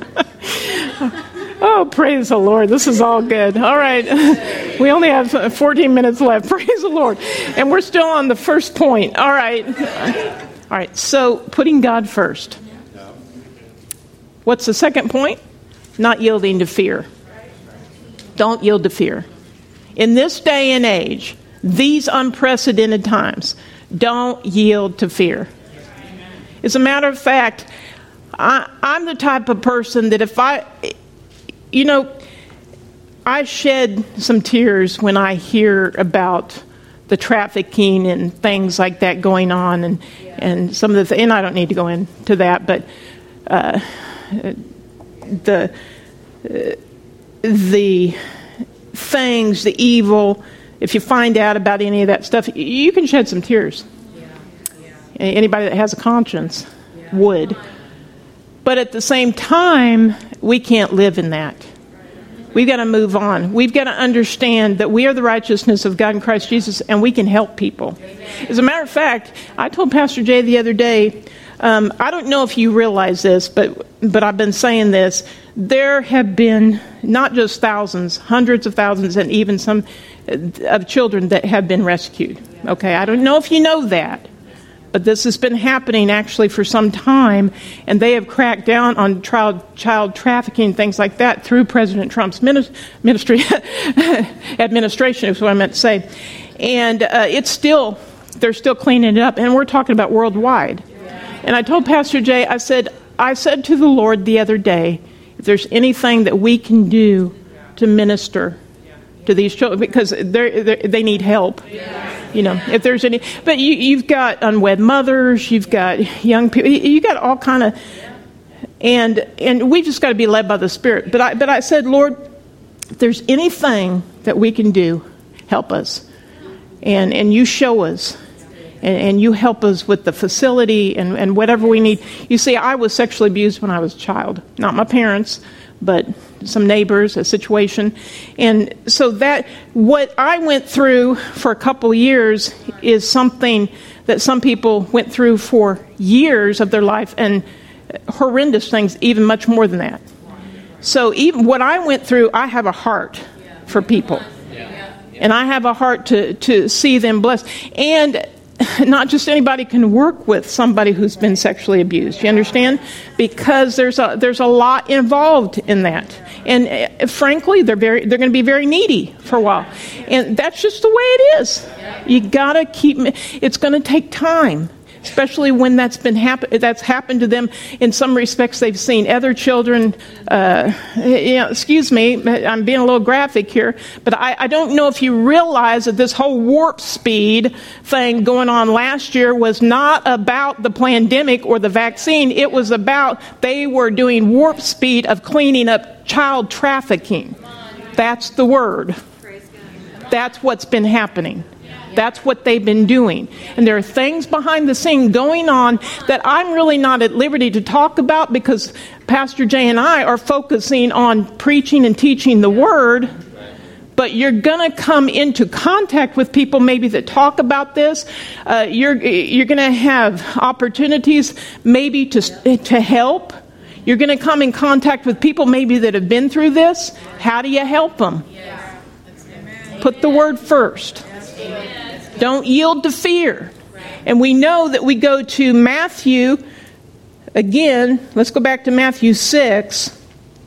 Oh, praise the Lord. This is all good. All right. We only have fourteen minutes left. Praise the Lord. And we're still on the first point. All right. All right. So, putting God first. What's the second point? Not yielding to fear. Don't yield to fear. In this day and age, these unprecedented times, don't yield to fear. As a matter of fact, I, I'm the type of person that if I... You know, I shed some tears when I hear about the trafficking and things like that going on, and and some of the th- and I don't need to go into that, but uh, the uh, the things, the evil. If you find out about any of that stuff, you can shed some tears. Yeah. Yeah. Anybody that has a conscience yeah. would. But at the same time, we can't live in that. We've got to move on. We've got to understand that we are the righteousness of God in Christ Jesus, and we can help people. As a matter of fact, I told Pastor Jay the other day, um, I don't know if you realize this, but but I've been saying this. There have been not just thousands, hundreds of thousands, and even some of children that have been rescued. Okay, I don't know if you know that. But this has been happening actually for some time, and they have cracked down on child, child trafficking, things like that, through President Trump's ministry, administration is what I meant to say. And uh, it's still, they're still cleaning it up, and we're talking about worldwide. And I told Pastor Jay, I said, I said to the Lord the other day, if there's anything that we can do to minister to these children, because they're, they're, they need help. You know, if there's any, but you, you've got unwed mothers, you've got young people, you got all kind of, and and we just got to be led by the Spirit. But I but I said, Lord, if there's anything that we can do, help us, and and you show us, and, and you help us with the facility and, and whatever we need. You see, I was sexually abused when I was a child, not my parents, but some neighbors, a situation. And so that, what I went through for a couple years is something that some people went through for years of their life, and horrendous things, even much more than that. So even what I went through, I have a heart for people. And I have a heart to, to see them blessed. And not just anybody can work with somebody who's been sexually abused. You understand? Because there's a there's a lot involved in that, and uh, frankly, they're very they're going to be very needy for a while, and that's just the way it is. You got to keep. It's going to take time. Especially when that's been happen- that's happened to them. In some respects, they've seen other children. Uh, you know, excuse me, I'm being a little graphic here, but I, I don't know if you realize that this whole warp speed thing going on last year was not about the pandemic or the vaccine. It was about they were doing warp speed of cleaning up child trafficking. That's the word. That's what's been happening. That's what they've been doing. And there are things behind the scene going on that I'm really not at liberty to talk about because Pastor Jay and I are focusing on preaching and teaching the Word. But you're going to come into contact with people maybe that talk about this. Uh, you're you're going to have opportunities maybe to to help. You're going to come in contact with people maybe that have been through this. How do you help them? Put the Word first. Don't yield to fear. And we know that we go to Matthew, again, let's go back to Matthew six.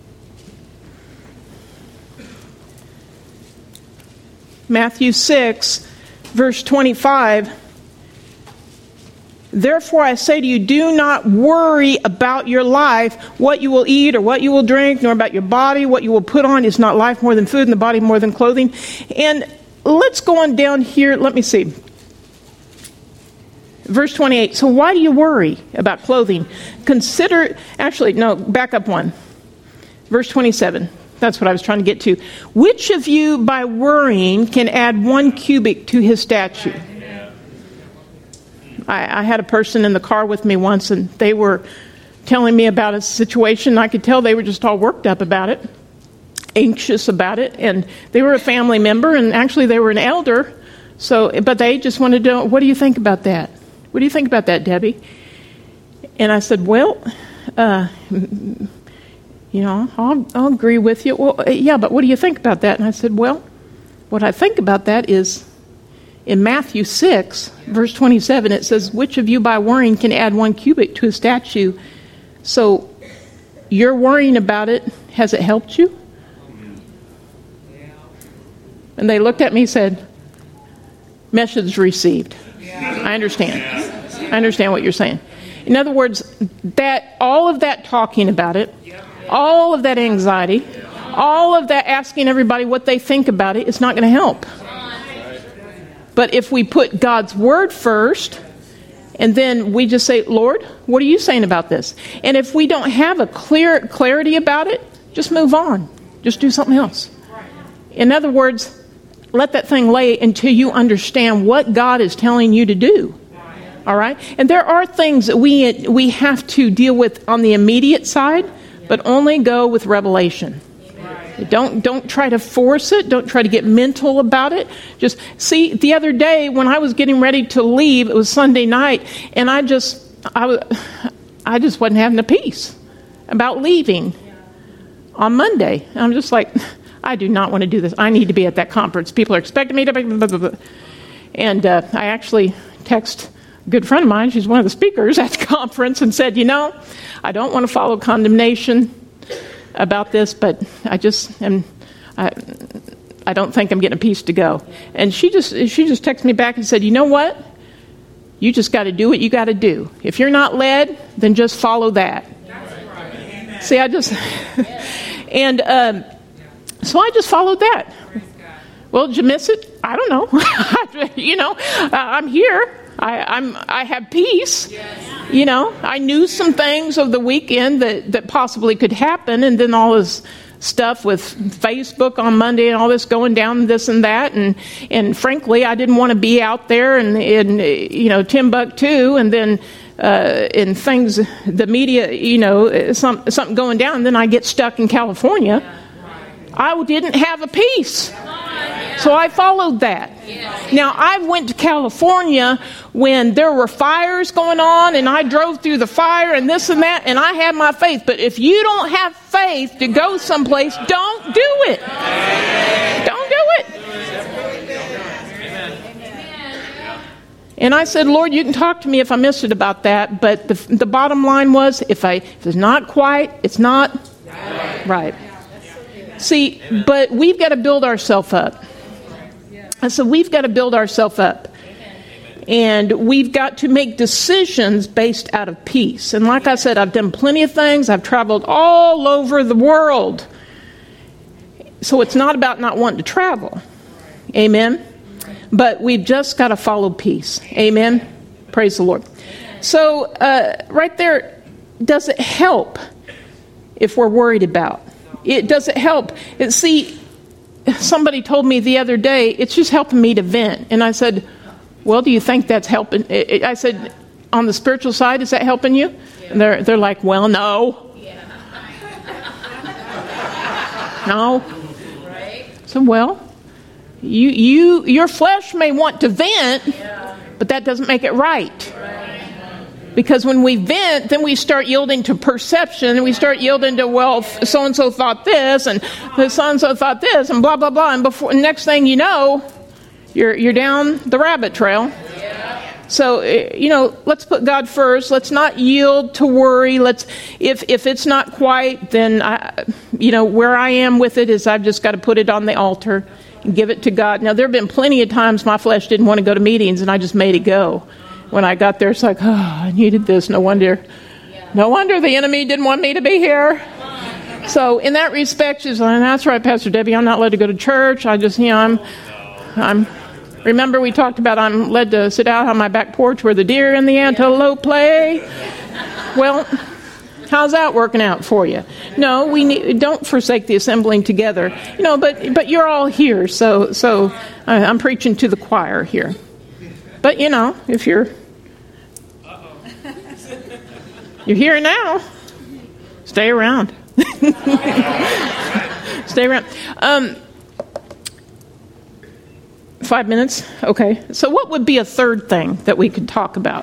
Matthew six, verse twenty-five. Therefore I say to you, do not worry about your life, what you will eat or what you will drink, nor about your body, what you will put on. Is not life more than food and the body more than clothing? And let's go on down here. Let me see. Verse twenty-eight. So why do you worry about clothing? Consider, actually, no, back up one. Verse twenty-seven. That's what I was trying to get to. Which of you, by worrying, can add one cubit to his stature? I, I had a person in the car with me once, and they were telling me about a situation. I could tell they were just all worked up about it. Anxious about it, and they were a family member, and actually they were an elder. So, but they just wanted to know, what do you think about that? What do you think about that, Debbie? And I said, well, uh, you know, I'll, I'll agree with you. Well, yeah, but what do you think about that? And I said, well, what I think about that is in Matthew six, verse twenty-seven, it says, which of you by worrying can add one cubit to a statue? So you're worrying about it. Has it helped you? And they looked at me and said, message received. I understand. I understand what you're saying. In other words, that all of that talking about it, all of that anxiety, all of that asking everybody what they think about it, it's not going to help. But if we put God's Word first, and then we just say, Lord, what are you saying about this? And if we don't have a clear clarity about it, just move on. Just do something else. In other words, let that thing lay until you understand what God is telling you to do. All right? And there are things that we we have to deal with on the immediate side, but only go with revelation. Don't don't try to force it. Don't try to get mental about it. Just see, the other day when I was getting ready to leave, it was Sunday night, and I just I was I just wasn't having a peace about leaving on Monday. And I'm just like, I do not want to do this. I need to be at that conference. People are expecting me to blah, blah, blah, blah. And uh, I actually text a good friend of mine. She's one of the speakers at the conference, and said, you know, I don't want to follow condemnation about this, but I just am, I, I don't think I'm getting a piece to go. And she just she just texted me back and said, you know what? You just got to do what you got to do. If you're not led, then just follow that. Right. See, I just, and um, so I just followed that. Well, did you miss it? I don't know. you know, uh, I'm here. I, I'm. I have peace. You know, I knew some things over the weekend that, that possibly could happen, and then all this stuff with Facebook on Monday and all this going down, this and that, and and frankly, I didn't want to be out there and in you know Timbuktu, and then uh, in things, the media, you know, some, something going down, and then I get stuck in California. I didn't have a peace. So I followed that. Now, I went to California when there were fires going on, and I drove through the fire and this and that, and I had my faith. But if you don't have faith to go someplace, don't do it. Don't do it. And I said, Lord, you can talk to me if I missed it about that. But the, the bottom line was, if, I, if it's not quiet, it's not right. right. See, but we've got to build ourselves up. And so we've got to build ourselves up. And we've got to make decisions based out of peace. And like I said, I've done plenty of things. I've traveled all over the world. So it's not about not wanting to travel. Amen. But we've just got to follow peace. Amen. Praise the Lord. So uh, right there, does it help if we're worried about? It does it help? It, see, somebody told me the other day, it's just helping me to vent. And I said, well, do you think that's helping? I said, on the spiritual side, is that helping you? And they're, they're like, well, no. No. So, well, you, you, your flesh may want to vent, but that doesn't make it right. Because when we vent, then we start yielding to perception, and we start yielding to, well, so-and-so thought this, and so-and-so thought this, and blah, blah, blah. And before, next thing you know, you're you're down the rabbit trail. So, you know, let's put God first. Let's not yield to worry. Let's, if if it's not quite, then, I, you know, where I am with it is I've just got to put it on the altar and give it to God. Now, there have been plenty of times my flesh didn't want to go to meetings, and I just made it go. When I got there, it's like, oh, I needed this. No wonder. No wonder the enemy didn't want me to be here. So in that respect, she's like, that's right, Pastor Debbie, I'm not led to go to church. I just, you know, I'm, I'm, remember we talked about I'm led to sit out on my back porch where the deer and the antelope play? Well, how's that working out for you? No, we need, don't forsake the assembling together. You know, but but you're all here, so so uh, I'm preaching to the choir here. But, you know, if you're you're here now, stay around. Stay around. Um, five minutes? Okay. So what would be a third thing that we could talk about?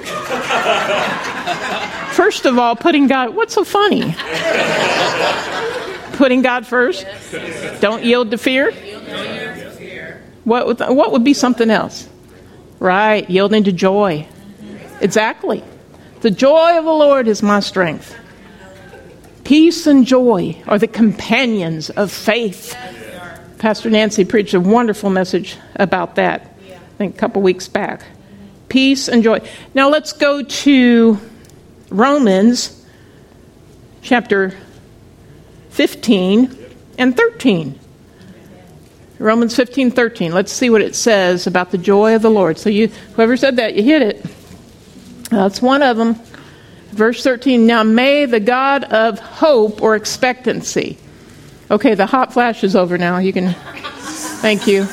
First of all, putting God... What's so funny? Putting God first? Don't yield to fear? What would, what would be something else? Right, yielding to joy. Exactly. The joy of the Lord is my strength. Peace and joy are the companions of faith. Pastor Nancy preached a wonderful message about that, I think a couple weeks back. Peace and joy. Now let's go to Romans chapter fifteen and thirteen. Romans fifteen, thirteen. Let's see what it says about the joy of the Lord. So you, whoever said that, you hit it. That's one of them. Verse thirteen. Now may the God of hope or expectancy. Okay, the hot flash is over now. You can, thank you.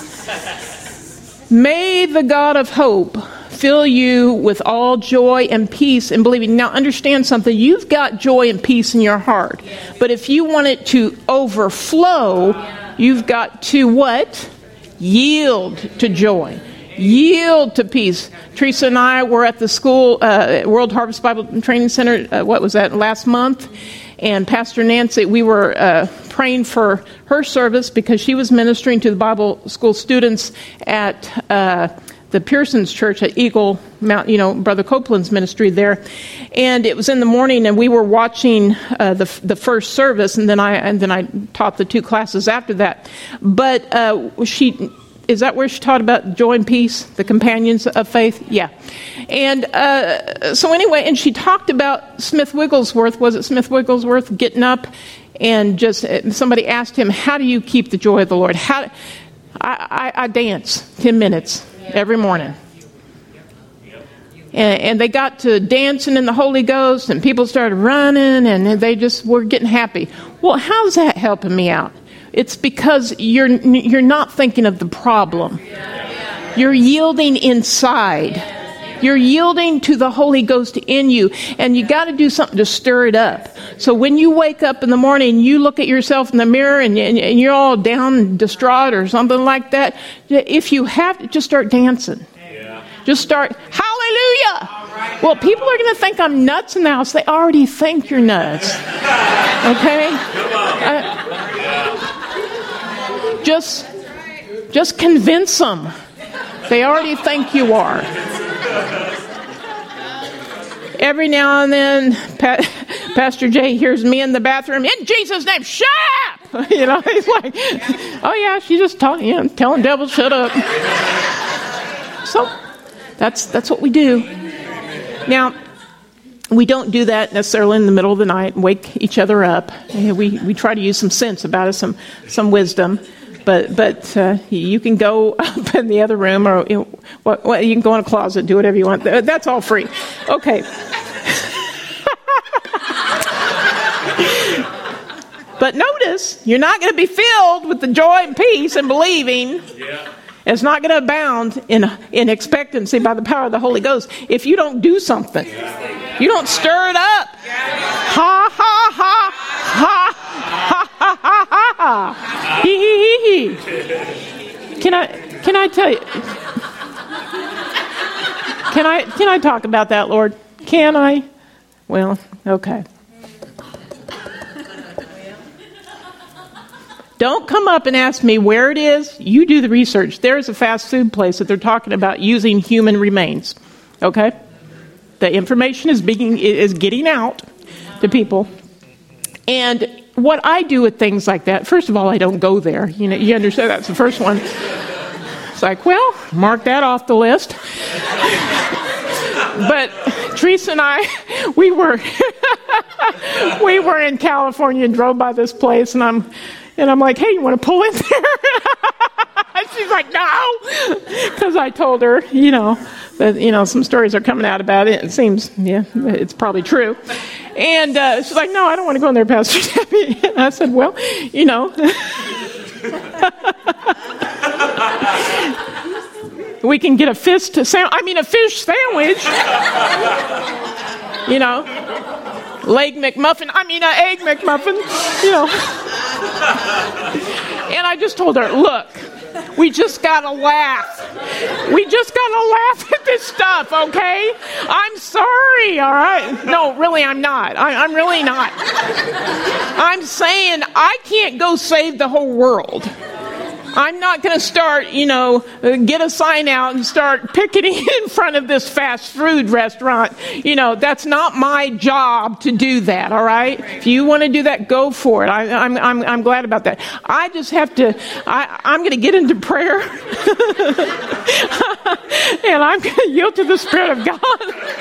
May the God of hope fill you with all joy and peace in believing. Now understand something. You've got joy and peace in your heart. But if you want it to overflow, you've got to what? Yield to joy. Yield to peace. Teresa and I were at the school, uh, World Harvest Bible Training Center, uh, what was that, last month? And Pastor Nancy, we were uh, praying for her service because she was ministering to the Bible school students at uh, the Pearson's Church at Eagle Mount, you know, Brother Copeland's ministry there. And it was in the morning, and we were watching uh, the the first service, and then I and then I taught the two classes after that. But uh, she. Is that where she taught about joy and peace, the companions of faith? Yeah. And uh, so anyway, and she talked about Smith Wigglesworth. Was it Smith Wigglesworth getting up and just, somebody asked him, how do you keep the joy of the Lord? How? I, I, I dance ten minutes every morning. And, and they got to dancing in the Holy Ghost, and people started running, and they just were getting happy. Well, how's that helping me out? It's because you're you're not thinking of the problem. You're yielding inside. You're yielding to the Holy Ghost in you. And you got to do something to stir it up. So when you wake up in the morning, you look at yourself in the mirror and, and you're all down, distraught or something like that. If you have to, just start dancing. Just start, hallelujah. Well, people are going to think I'm nuts in the house. They already think you're nuts. Okay? Uh, Just, just convince them. They already think you are. Every now and then, pa- Pastor Jay hears me in the bathroom, in Jesus' name, shut up! You know, he's like, oh yeah, she's just talking, you know, telling devil, shut up. So, that's that's what we do. Now, we don't do that necessarily in the middle of the night and wake each other up. We we try to use some sense about it, some some wisdom. But but uh, you can go up in the other room, or you know, what, what, you can go in a closet, do whatever you want. That's all free. Okay. But notice, you're not going to be filled with the joy and peace and believing. Yeah. It's not going to abound in in expectancy by the power of the Holy Ghost if you don't do something. You don't stir it up. Ha ha ha ha ha ha ha ha. Hee hee hee hee. Can I can I tell you? Can I can I talk about that, Lord? Can I? Well, okay. Don't come up and ask me where it is. You do the research. There's a fast food place that they're talking about using human remains. Okay? The information is being is getting out to people. And what I do with things like that, first of all, I don't go there. You know, you understand that's the first one. It's like, well, mark that off the list. But Teresa and I, we were we were in California and drove by this place, and I'm And I'm like, hey, you want to pull in there? She's like, no. Because I told her, you know, that, you know, some stories are coming out about it. It seems, yeah, it's probably true. And uh, she's like, no, I don't want to go in there, Pastor Debbie. And I said, well, you know. We can get a fist to sound, I mean, a fish sandwich. You know. Leg McMuffin, I mean, an egg McMuffin, you know. And I just told her, look, we just got to laugh. We just got to laugh at this stuff, okay? I'm sorry, all right? No, really, I'm not. I, I'm really not. I'm saying I can't go save the whole world. I'm not going to start, you know, get a sign out and start picketing in front of this fast food restaurant. You know, that's not my job to do that, all right? If you want to do that, go for it. I, I'm, I'm, I'm glad about that. I just have to, I, I'm going to get into prayer. And I'm going to yield to the Spirit of God.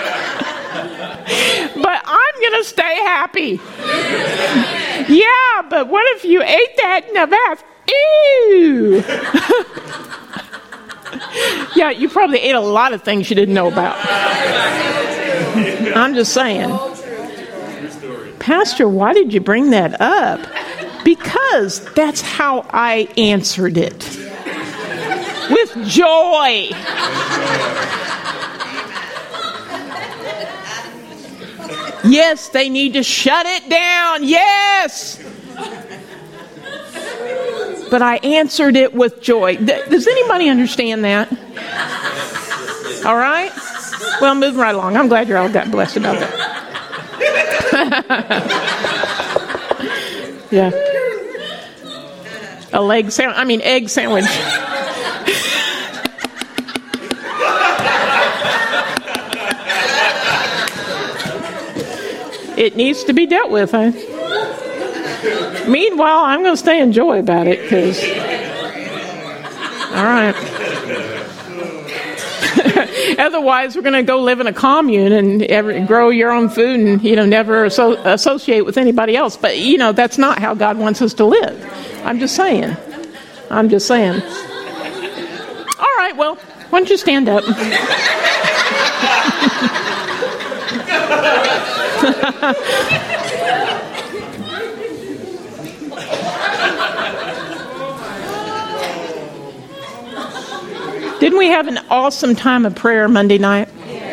But I'm going to stay happy. Yeah, but what if you ate that in a bath? Ew! Yeah, you probably ate a lot of things you didn't know about. I'm just saying. Pastor, why did you bring that up? Because that's how I answered it. With joy. Yes, they need to shut it down. Yes! But I answered it with joy. Does anybody understand that? All right? Well, moving right along. I'm glad you all got blessed about that. Yeah. A leg sandwich. I mean, egg sandwich. It needs to be dealt with, huh? Meanwhile, I'm going to stay in joy about it, because, all right. Otherwise, we're going to go live in a commune and every, grow your own food and, you know, never asso- associate with anybody else. But, you know, that's not how God wants us to live. I'm just saying. I'm just saying. All right, well, why don't you stand up? Didn't we have an awesome time of prayer Monday night?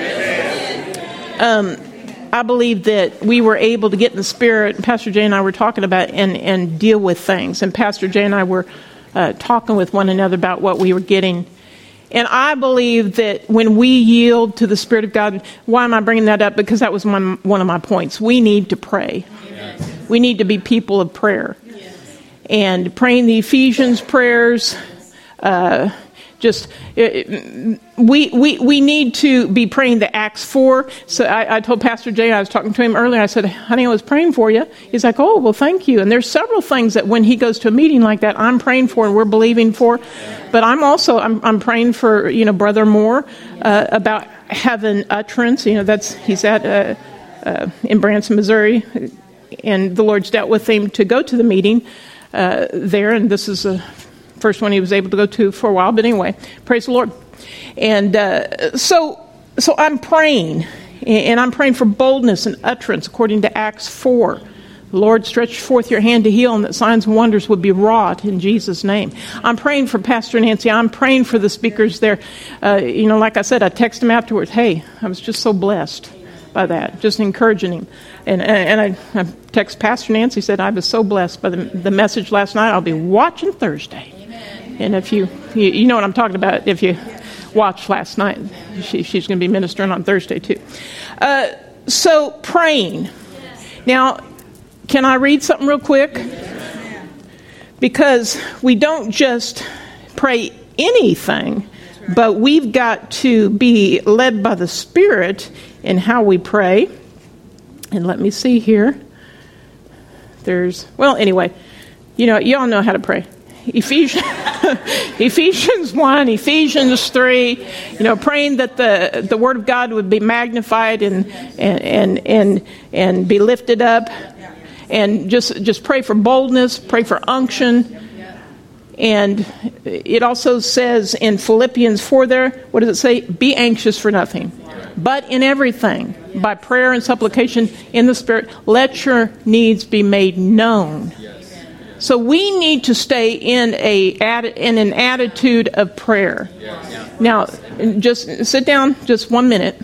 Um, I believe that we were able to get in the Spirit. Pastor Jay and I were talking about and, and deal with things. And Pastor Jay and I were uh, talking with one another about what we were getting. And I believe that when we yield to the Spirit of God, why am I bringing that up? Because that was one, one of my points. We need to pray. Yes. We need to be people of prayer. Yes. And praying the Ephesians prayers, uh, just it, we we we need to be praying the Acts four. So I, I told Pastor Jay, I was talking to him earlier, I said, honey, I was praying for you. He's like, oh, well, thank you. And there's several things that when he goes to a meeting like that, I'm praying for and we're believing for. But I'm also, I'm, I'm praying for, you know, Brother Moore uh, about having utterance. You know, that's, he's at, uh, uh, in Branson, Missouri, and the Lord's dealt with him to go to the meeting uh, there. And this is the first one he was able to go to for a while. But anyway, praise the Lord. And uh, so, so I'm praying, and I'm praying for boldness and utterance according to Acts four. Lord, stretch forth your hand to heal, and that signs and wonders would be wrought in Jesus' name. I'm praying for Pastor Nancy. I'm praying for the speakers there. Uh, you know, like I said, I texted him afterwards, hey, I was just so blessed by that, just encouraging him. And and I, I text Pastor Nancy, said, I was so blessed by the, the message last night. I'll be watching Thursday. Amen. And if you, you, you know what I'm talking about, if you watched last night, she, she's going to be ministering on Thursday too. Uh, so praying. Now, can I read something real quick? Because we don't just pray anything, but we've got to be led by the Spirit in how we pray. And let me see here. There's, well, anyway, you know, you all know how to pray. Ephesians, Ephesians one, Ephesians three, you know, praying that the, the Word of God would be magnified and and and and, and be lifted up. And just just pray for boldness, pray for unction. And it also says in Philippians four there, what does it say? Be anxious for nothing, but in everything, by prayer and supplication in the Spirit, let your needs be made known. So we need to stay in a in an attitude of prayer. Now, just sit down just one minute.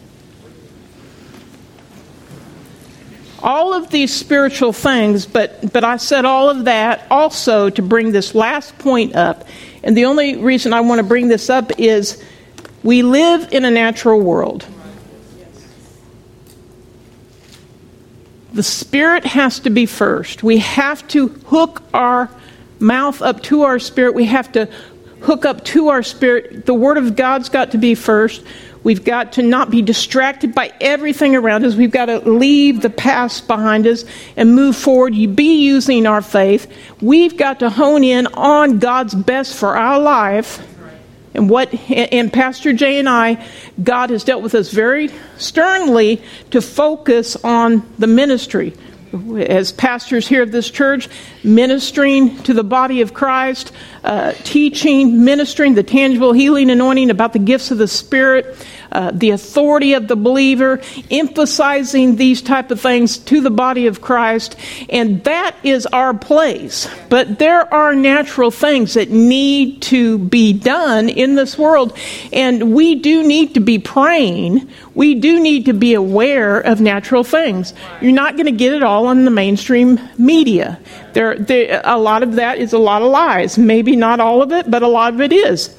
All of these spiritual things, but but I said all of that also to bring this last point up. And the only reason I want to bring this up is we live in a natural world. The Spirit has to be first. We have to hook our mouth up to our spirit. We have to hook up to our spirit. The Word of God's got to be first. We've got to not be distracted by everything around us. We've got to leave the past behind us and move forward. You be using our faith. We've got to hone in on God's best for our life. And what, and Pastor Jay and I, God has dealt with us very sternly to focus on the ministry. As pastors here of this church, ministering to the body of Christ, uh, teaching, ministering the tangible healing anointing about the gifts of the Spirit, uh, the authority of the believer, emphasizing these type of things to the body of Christ. And that is our place. But there are natural things that need to be done in this world. And we do need to be praying. We do need to be aware of natural things. You're not going to get it all on the mainstream media. There, there, a lot of that is a lot of lies. Maybe not all of it, but a lot of it is.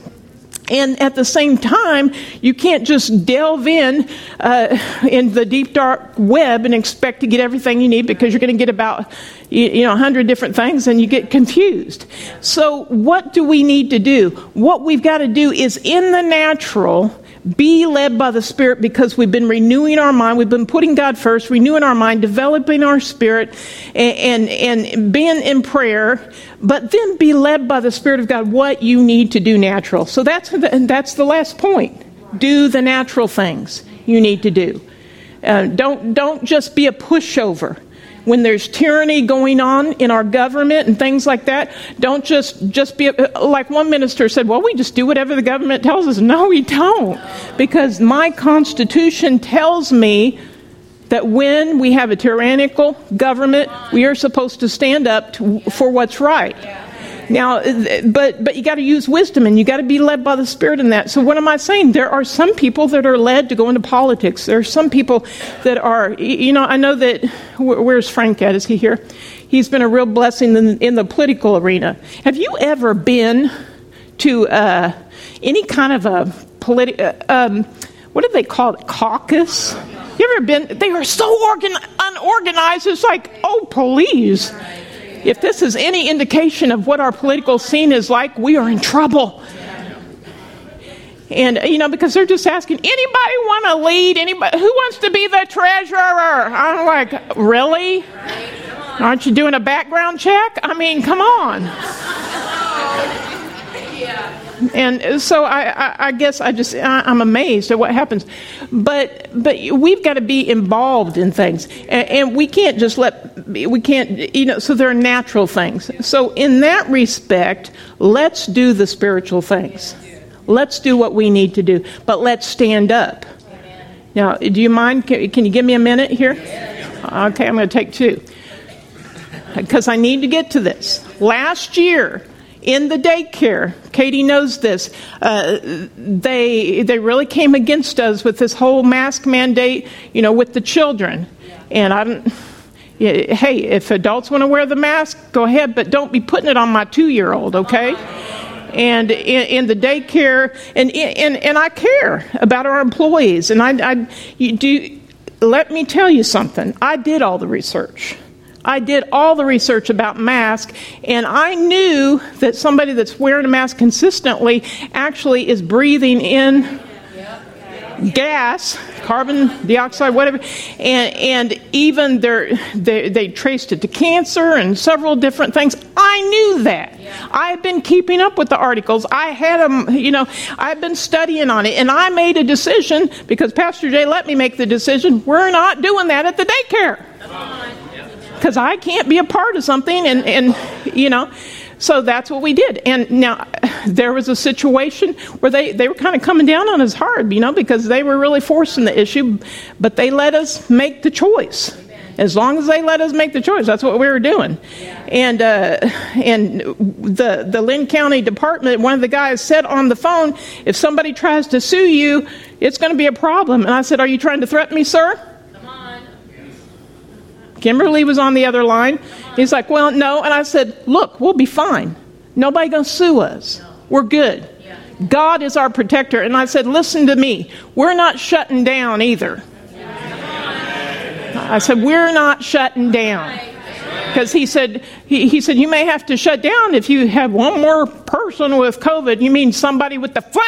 And at the same time, you can't just delve in uh, in the deep, dark web and expect to get everything you need, because you're going to get about, you know, a hundred different things and you get confused. So what do we need to do? What we've got to do is, in the natural, be led by the Spirit, because we've been renewing our mind. We've been putting God first, renewing our mind, developing our spirit, and, and, and being in prayer. But then be led by the Spirit of God what you need to do natural. So that's the, that's the last point. Do the natural things you need to do. Uh, don't don't just be a pushover. When there's tyranny going on in our government and things like that, don't just, just be, like one minister said, well, we just do whatever the government tells us. No, we don't. Because my Constitution tells me that when we have a tyrannical government, we are supposed to stand up to, for what's right. Now, but but you got to use wisdom, and you got to be led by the Spirit in that. So what am I saying? There are some people that are led to go into politics. There are some people that are, you know, I know that, where's Frank at? Is he here? He's been a real blessing in, in the political arena. Have you ever been to uh, any kind of a political, um, what do they call it, caucus? You ever been? They are so organ- unorganized. It's like, oh, please. If this is any indication of what our political scene is like, we are in trouble. And, you know, because they're just asking, anybody want to lead? Anybody? Who wants to be the treasurer? I'm like, really? Aren't you doing a background check? I mean, come on. And so I, I, I guess I just, I, I'm amazed at what happens. But but we've got to be involved in things. And, and we can't just let, we can't, you know, so there are natural things. So in that respect, let's do the spiritual things. Let's do what we need to do. But let's stand up. Now, do you mind? Can, can you give me a minute here? Okay, I'm going to take two. Because I need to get to this. Last year, in the daycare, Katie knows this, uh, they they really came against us with this whole mask mandate, you know, with the children. And I don't, yeah, hey, if adults want to wear the mask, go ahead, but don't be putting it on my two-year-old, okay? And in, in the daycare, and, and and I care about our employees. And I, I you do, let me tell you something. I did all the research. I did all the research about masks, and I knew that somebody that's wearing a mask consistently actually is breathing in gas, carbon dioxide, whatever, and and even they they traced it to cancer and several different things. I knew that. I had been keeping up with the articles. I had them, you know, I've been studying on it, and I made a decision because Pastor Jay let me make the decision. We're not doing that at the daycare. Because I can't be a part of something, and, and, you know, so that's what we did. And now, there was a situation where they, they were kind of coming down on us hard, you know, because they were really forcing the issue, but they let us make the choice. As long as they let us make the choice, that's what we were doing. And uh, and the, the Lynn County Department, one of the guys said on the phone, if somebody tries to sue you, it's going to be a problem. And I said, are you trying to threaten me, sir? Kimberly was on the other line. He's like, well, no. And I said, look, we'll be fine. Nobody going to sue us. We're good. God is our protector. And I said, listen to me. We're not shutting down either. I said, we're not shutting down. Because he said, he, he said, you may have to shut down if you have one more person with COVID. You mean somebody with the flu?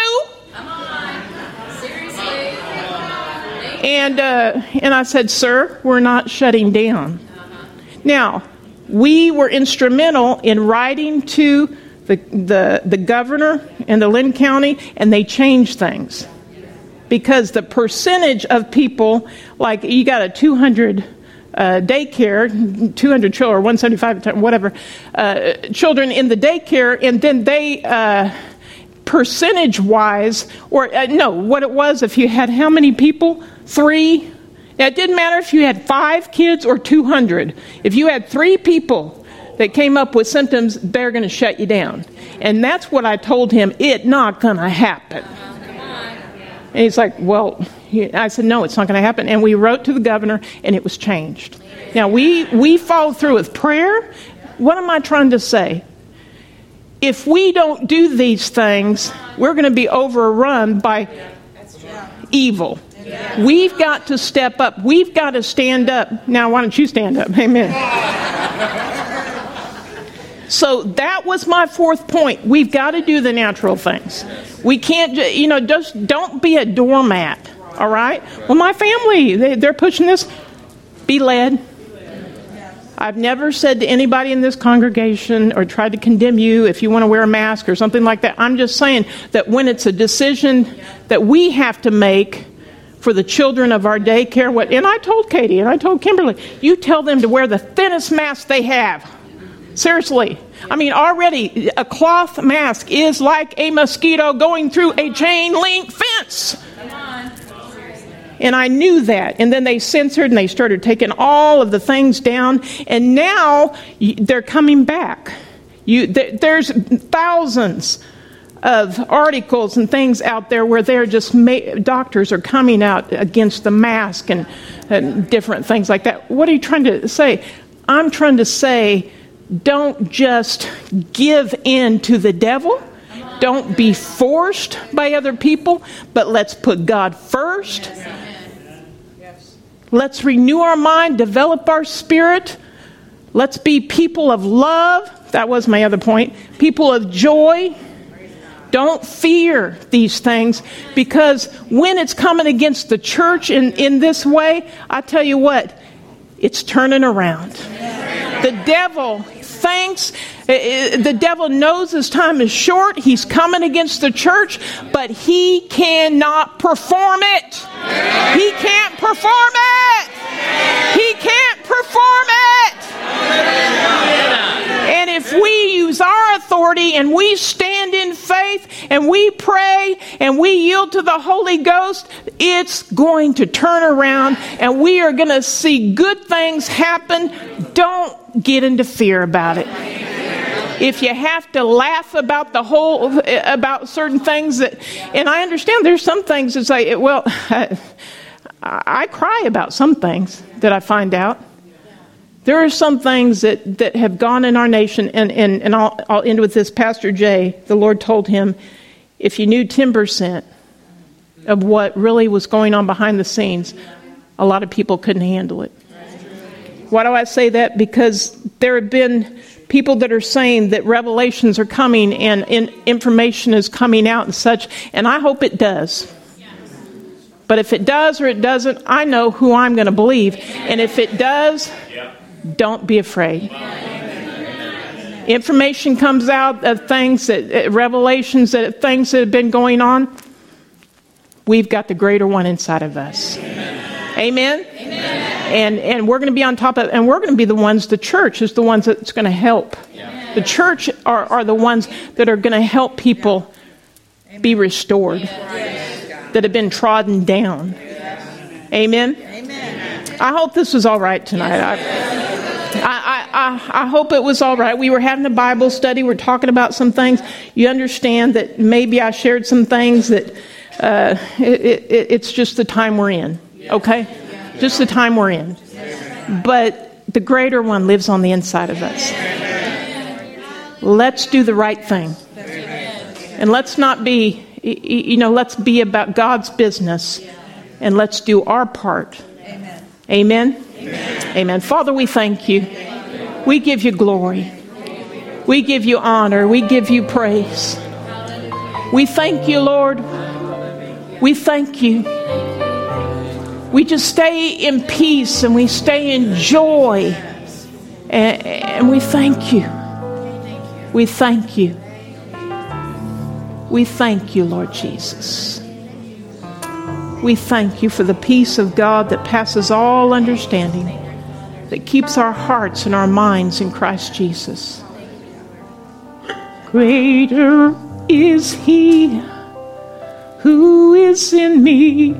And uh, and I said, sir, we're not shutting down. Uh-huh. Now, we were instrumental in writing to the, the the governor in the Lynn County, and they changed things. Because the percentage of people, like you got a two hundred uh, daycare, two hundred children, or one seventy-five, whatever, uh, children in the daycare, and then they... Uh, percentage-wise, or uh, no, what it was, if you had how many people? Three. Now, it didn't matter if you had five kids or two hundred. If you had three people that came up with symptoms, they're going to shut you down. And that's what I told him. It's not going to happen. And he's like, well, I said, no, it's not going to happen. And we wrote to the governor, and it was changed. Now, we, we followed through with prayer. What am I trying to say? If we don't do these things, we're going to be overrun by evil. We've got to step up. We've got to stand up. Now, why don't you stand up? Amen. So that was my fourth point. We've got to do the natural things. We can't, you know, just don't be a doormat. All right? Well, my family, they, they're pushing this. Be led. I've never said to anybody in this congregation or tried to condemn you if you want to wear a mask or something like that. I'm just saying that when it's a decision that we have to make for the children of our daycare, what, and I told Katie and I told Kimberly, you tell them to wear the thinnest mask they have. Seriously. I mean, already a cloth mask is like a mosquito going through a chain link fence. Come on. And I knew that. And then they censored and they started taking all of the things down. And now they're coming back. You, th- there's thousands of articles and things out there where they're just ma- doctors are coming out against the mask and, and different things like that. What are you trying to say? I'm trying to say, don't just give in to the devil. Don't be forced by other people, but let's put God first. Let's renew our mind, develop our spirit. Let's be people of love. That was my other point. People of joy. Don't fear these things, because when it's coming against the church in, in this way, I tell you what, it's turning around. The devil thinks, the devil knows his time is short. He's coming against the church, but he cannot perform it. He can't perform it. He can't perform it. And if we use our authority and we stand in faith and we pray and we yield to the Holy Ghost, it's going to turn around and we are going to see good things happen. Don't get into fear about it. If you have to laugh about the whole, about certain things that, and I understand there's some things that say, well, I, I cry about some things that I find out. There are some things that, that have gone in our nation, and, and, and I'll, I'll end with this. Pastor Jay, the Lord told him, if you knew ten percent of what really was going on behind the scenes, a lot of people couldn't handle it. Why do I say that? Because there have been people that are saying that revelations are coming and, and information is coming out and such, and I hope it does. But if it does or it doesn't, I know who I'm going to believe. And if it does, don't be afraid. Information comes out of things that, uh, revelations that things that have been going on. We've got the greater one inside of us. Amen. Amen. And and we're going to be on top of it, and we're going to be the ones. The church is the ones that's going to help. The church are, are the ones that are going to help people be restored, that have been trodden down. Amen. I hope this was all right tonight. I, I, I, I hope it was all right. We were having a Bible study. We're talking about some things. You understand that maybe I shared some things that uh, it, it, it's just the time we're in. Okay? Just the time we're in. But the greater one lives on the inside of us. Let's do the right thing. And let's not be, you know, let's be about God's business. And let's do our part. Amen? Amen. Amen. Father, we thank you. We give you glory. We give you honor. We give you praise. We thank you, Lord. We thank you. We just stay in peace and we stay in joy. And, and we thank you. We thank you. We thank you, Lord Jesus. We thank you for the peace of God that passes all understanding, that keeps our hearts and our minds in Christ Jesus. Greater is He who is in me.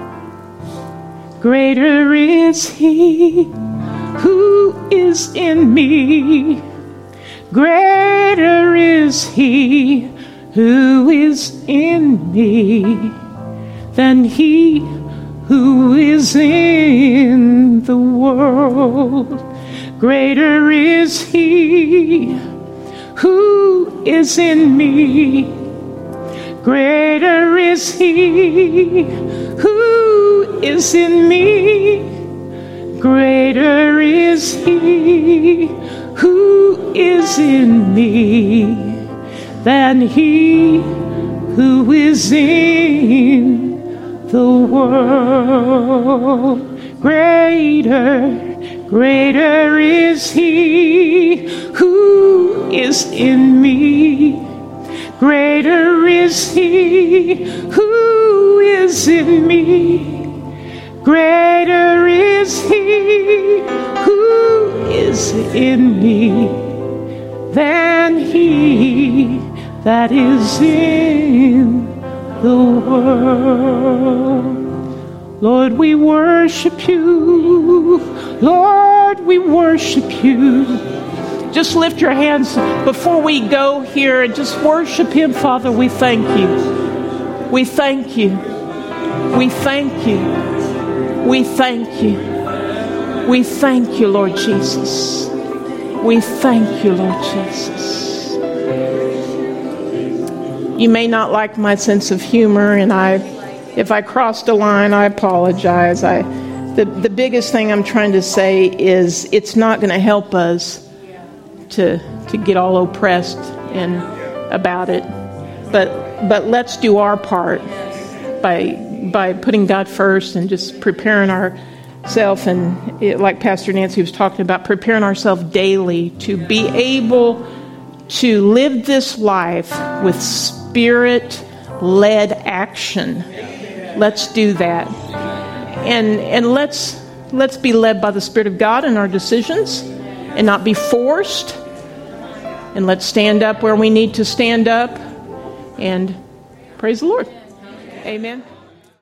Greater is He who is in me. Greater is He who is in me than he who is in the world. Greater is He who is in me. Greater is He who is in me. Greater is He who is in me than he who is in the world. Greater, greater is He who is in me. Greater is He who is in me. Greater is He who is in me than he that is in the world. Lord, we worship you. Lord, we worship you. Just lift your hands before we go here and just worship Him. Father, we thank you. We thank you. We thank you. We thank you. We thank you, Lord Jesus. We thank you, Lord Jesus. You may not like my sense of humor, and I, if I crossed a line, I apologize. I, the, the biggest thing I'm trying to say is it's not going to help us to to get all oppressed and about it. But but let's do our part by by putting God first and just preparing ourselves, and it, like Pastor Nancy was talking about, preparing ourselves daily to be able to live this life with Spirit-led action. Let's do that, and and let's let's be led by the Spirit of God in our decisions, and not be forced. And let's stand up where we need to stand up, and praise the Lord. Amen.